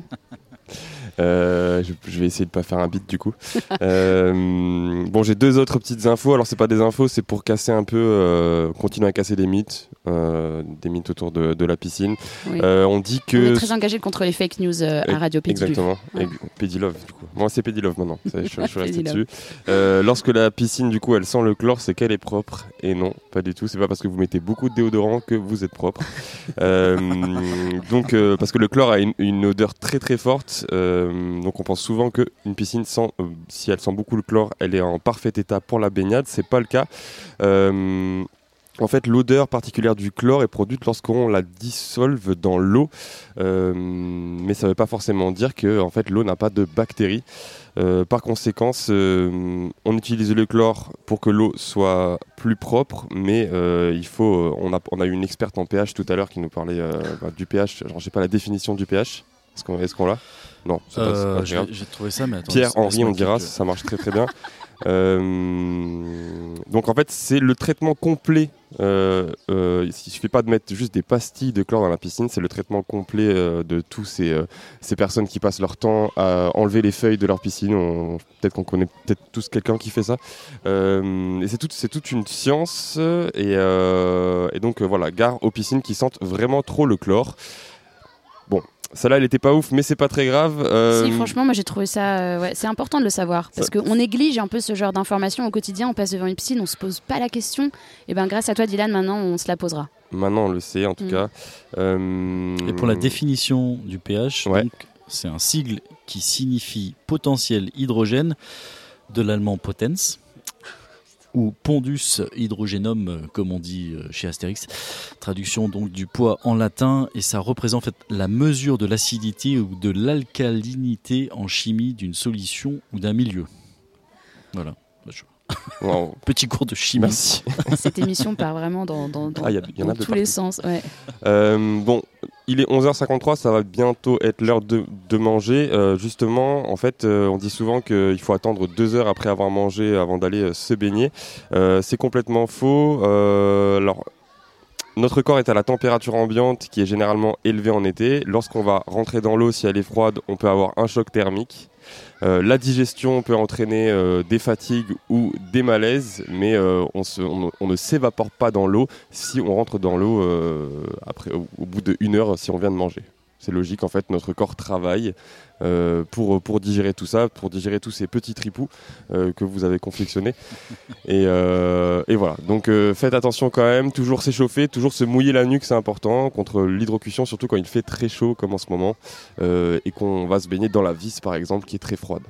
Euh, je, je vais essayer de pas faire un beat du coup. Euh, bon, j'ai deux autres petites infos. Alors c'est pas des infos, c'est pour casser un peu, euh, continuer à casser des mythes, euh, des mythes autour de, de la piscine. Oui. Euh, on dit que On est très engagé contre les fake news euh, à Radio Pédiluve. Exactement. Ouais. Et Pédilove, du coup. Moi, c'est Pédilove maintenant. Ça, je, je suis resté Pédilove. dessus. Euh, lorsque la piscine, du coup, elle sent le chlore, c'est qu'elle est propre. Et non, pas du tout. C'est pas parce que vous mettez beaucoup de déodorant que vous êtes propre. euh, donc, euh, parce que le chlore a une, une odeur très très forte. Euh, donc, on pense souvent qu'une piscine, sent, euh, si elle sent beaucoup le chlore, elle est en parfait état pour la baignade. C'est pas le cas. Euh, En fait, l'odeur particulière du chlore est produite lorsqu'on la dissolve dans l'eau, euh, mais ça ne veut pas forcément dire que en fait, l'eau n'a pas de bactéries. Euh, par conséquent, euh, on utilise le chlore pour que l'eau soit plus propre, mais euh, il faut. On a, on a eu une experte en pH tout à l'heure qui nous parlait euh, bah, du pH. Alors, je sais pas la définition du pH. Est-ce qu'on, est-ce qu'on l'a ? Non, c'est pas, c'est Euh, pas j'ai- grave. j'ai trouvé ça, mais attends, Pierre, laisse- Henri, laisse-moi on dira, quelques- ça marche très très bien. Euh, donc en fait, c'est le traitement complet. Euh, euh, il suffit pas de mettre juste des pastilles de chlore dans la piscine, c'est le traitement complet euh, de tous ces, euh, ces personnes qui passent leur temps à enlever les feuilles de leur piscine. On, peut-être qu'on connaît peut-être tous quelqu'un qui fait ça. Euh, et c'est, tout, c'est toute une science. Et, euh, et donc euh, voilà, gare aux piscines qui sentent vraiment trop le chlore. Bon, celle-là elle était pas ouf, mais c'est pas très grave. Euh... Si, franchement, moi j'ai trouvé ça. Euh, ouais, c'est important de le savoir parce qu'on néglige un peu ce genre d'informations au quotidien. On passe devant une piscine, on se pose pas la question. Et ben grâce à toi, Dylan, maintenant on se la posera. Maintenant on le sait en tout mmh. cas. Euh... Et pour la définition du pH, ouais. donc, c'est un sigle qui signifie potentiel hydrogène, de l'allemand potens, ou pondus hydrogenum, comme on dit chez Astérix. Traduction donc du poids en latin, et ça représente en fait la mesure de l'acidité ou de l'alcalinité en chimie d'une solution ou d'un milieu. Voilà. Wow. Petit cours de chimie. Merci. Cette émission part vraiment dans, dans, dans, ah, y a, y en a dans de tous partout. les sens. Ouais. Euh, bon, il est onze heures cinquante-trois, ça va bientôt être l'heure de, de manger. Euh, justement, en fait, euh, on dit souvent qu'il faut attendre deux heures après avoir mangé avant d'aller euh, se baigner. Euh, c'est complètement faux. Euh, alors, notre corps est à la température ambiante qui est généralement élevée en été. Lorsqu'on va rentrer dans l'eau, si elle est froide, on peut avoir un choc thermique. Euh, la digestion peut entraîner euh, des fatigues ou des malaises, mais euh, on, se, on, on ne s'évapore pas dans l'eau si on rentre dans l'eau euh, après, au, au bout d'une heure si on vient de manger. C'est logique, en fait, notre corps travaille euh, pour, pour digérer tout ça, pour digérer tous ces petits tripous euh, que vous avez confectionnés. Et, euh, et voilà, donc euh, faites attention quand même, toujours s'échauffer, toujours se mouiller la nuque, c'est important, contre l'hydrocution, surtout quand il fait très chaud comme en ce moment, euh, et qu'on va se baigner dans la Vis, par exemple, qui est très froide.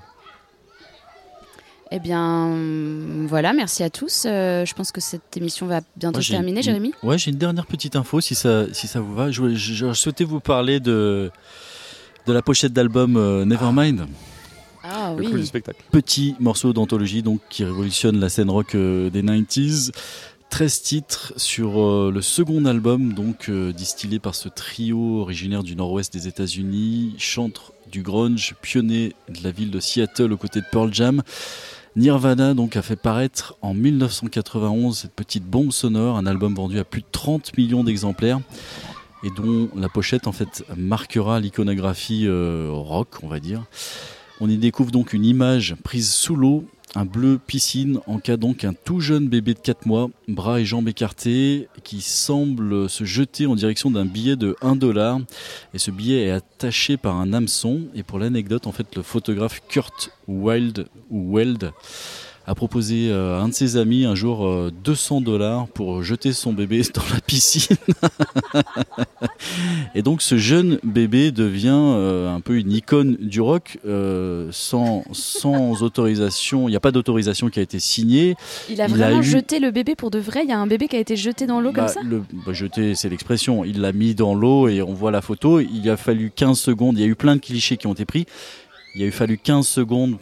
Eh bien, voilà, merci à tous. Euh, je pense que cette émission va bientôt se terminer, Jérémy. Ouais, j'ai une dernière petite info, si ça, si ça vous va. Je, je, je souhaitais vous parler de, de la pochette d'album euh, Nevermind. Ah le oui. coup du spectacle. Petit morceau d'anthologie donc, qui révolutionne la scène rock euh, des quatre-vingt-dix. treize titres sur euh, le second album, donc euh, distillé par ce trio originaire du nord-ouest des États-Unis, chantre du grunge, pionnier de la ville de Seattle aux côtés de Pearl Jam. Nirvana donc a fait paraître en dix-neuf cent quatre-vingt-onze cette petite bombe sonore, un album vendu à plus de trente millions d'exemplaires et dont la pochette en fait marquera l'iconographie euh, rock, on va dire. On y découvre donc une image prise sous l'eau, un bleu piscine encadrant donc un tout jeune bébé de quatre mois, bras et jambes écartés, qui semble se jeter en direction d'un billet de un dollar. Et ce billet est attaché par un hameçon. Et pour l'anecdote, en fait, le photographe Kurt Wilde, ou Weld a proposé à un de ses amis un jour deux cents dollars pour jeter son bébé dans la piscine. Et donc ce jeune bébé devient euh, un peu une icône du rock euh, sans, sans autorisation. Il n'y a pas d'autorisation qui a été signée. Il a il vraiment a eu... jeté le bébé pour de vrai. Il y a un bébé qui a été jeté dans l'eau bah, comme ça le, bah, Jeté, c'est l'expression. Il l'a mis dans l'eau et on voit la photo. Il a fallu quinze secondes. Il y a eu plein de clichés qui ont été pris. Il a eu fallu quinze secondes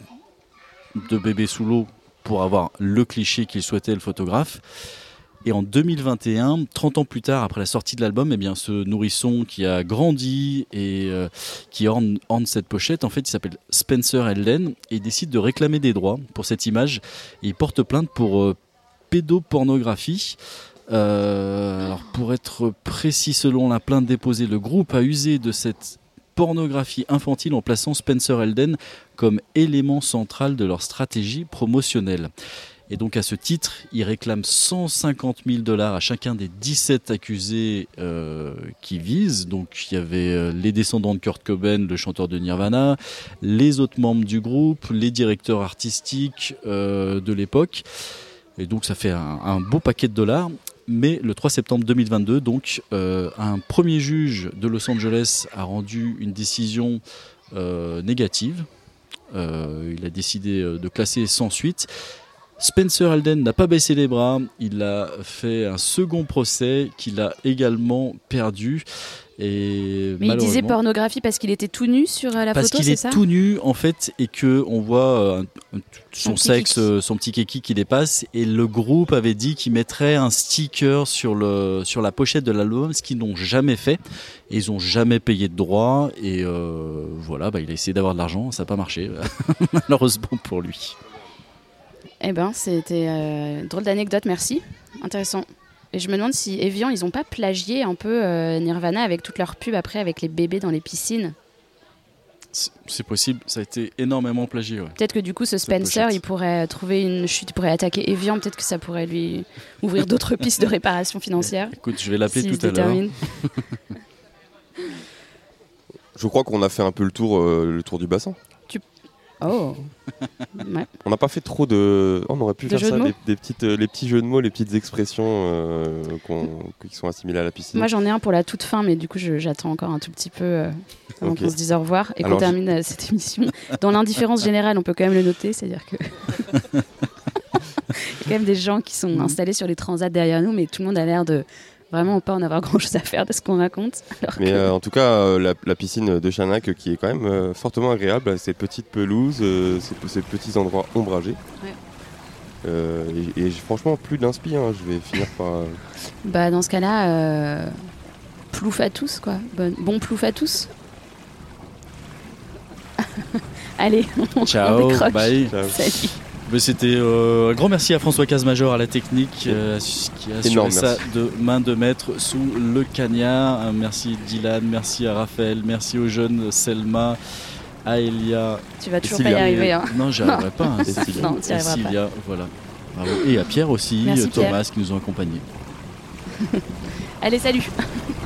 de bébé sous l'eau pour avoir le cliché qu'il souhaitait le photographe. Et en deux mille vingt et un, trente ans plus tard, après la sortie de l'album, eh bien, ce nourrisson qui a grandi et euh, qui orne, orne cette pochette, en fait, il s'appelle Spencer Elden et il décide de réclamer des droits pour cette image. Et il porte plainte pour euh, pédopornographie. Euh, alors, pour être précis, selon la plainte déposée, le groupe a usé de cette pornographie infantile en plaçant Spencer Elden comme élément central de leur stratégie promotionnelle. Et donc à ce titre, ils réclament cent cinquante mille dollars à chacun des dix-sept accusés euh, qui visent. Donc il y avait euh, les descendants de Kurt Cobain, le chanteur de Nirvana, les autres membres du groupe, les directeurs artistiques euh, de l'époque. Et donc ça fait un, un beau paquet de dollars. Mais le trois septembre deux mille vingt-deux, donc, euh, un premier juge de Los Angeles a rendu une décision euh, négative. Euh, il a décidé de classer sans suite. Spencer Elden n'a pas baissé les bras. Il a fait un second procès qu'il a également perdu. Et mais il disait pornographie parce qu'il était tout nu sur la parce photo, qu'il c'est est ça tout nu en fait et que on voit euh, son un sexe, kiki. son petit kiki qui dépasse. Et le groupe avait dit qu'il mettrait un sticker sur le sur la pochette de l'album, ce qu'ils n'ont jamais fait. Et ils n'ont jamais payé de droits. Et euh, voilà, bah, il a essayé d'avoir de l'argent, ça n'a pas marché malheureusement pour lui. Eh ben, c'était euh, drôle d'anecdote, merci, intéressant. Et je me demande si Evian, ils n'ont pas plagié un peu euh, Nirvana avec toute leur pub après, avec les bébés dans les piscines. C'est possible, ça a été énormément plagié. Ouais. Peut-être que du coup, ce Spencer, il pourrait trouver une chute, il pourrait attaquer Evian, peut-être que ça pourrait lui ouvrir d'autres pistes de réparation financière. Écoute, je vais l'appeler tout à l'heure. Je crois qu'on a fait un peu le tour, euh, le tour du bassin. Tu... Oh. Ouais. On n'a pas fait trop de. On aurait pu de faire ça, de des, des petites, euh, les petits jeux de mots, les petites expressions euh, qu'on, qui sont assimilées à la piscine. Moi, j'en ai un pour la toute fin, mais du coup, je, j'attends encore un tout petit peu euh, avant okay. qu'on se dise au revoir et Alors, qu'on termine euh, cette émission. Dans l'indifférence générale, on peut quand même le noter, c'est-à-dire que. Il y a quand même des gens qui sont installés sur les transats derrière nous, mais tout le monde a l'air de. Vraiment pas en avoir grand chose à faire de ce qu'on raconte. Alors Mais que... euh, en tout cas, euh, la, la piscine de Chanac euh, qui est quand même euh, fortement agréable, ces petites pelouses, euh, ces, ces petits endroits ombragés. Ouais. Euh, et, et franchement, plus d'inspi, hein, je vais finir par. Euh... Bah, dans ce cas-là, euh, plouf à tous, quoi. Bon, bon plouf à tous. Allez, on, Ciao, on décroche. bye. Ciao. Salut. Mais c'était euh, un grand merci à François Casemajor à la technique euh, qui a assuré Énorme, ça merci. de main de maître sous le cagnard. Euh, merci Dylan, merci à Raphaël, merci aux jeunes Selma, à Elia. Tu vas toujours pas y arriver. Hein. Non, j'y arriverai pas. Hein, c'est non, tu y arriveras Sylvia, pas. Voilà. Bravo. Et à Pierre aussi, merci, Thomas Pierre. qui nous ont accompagnés. Allez, salut.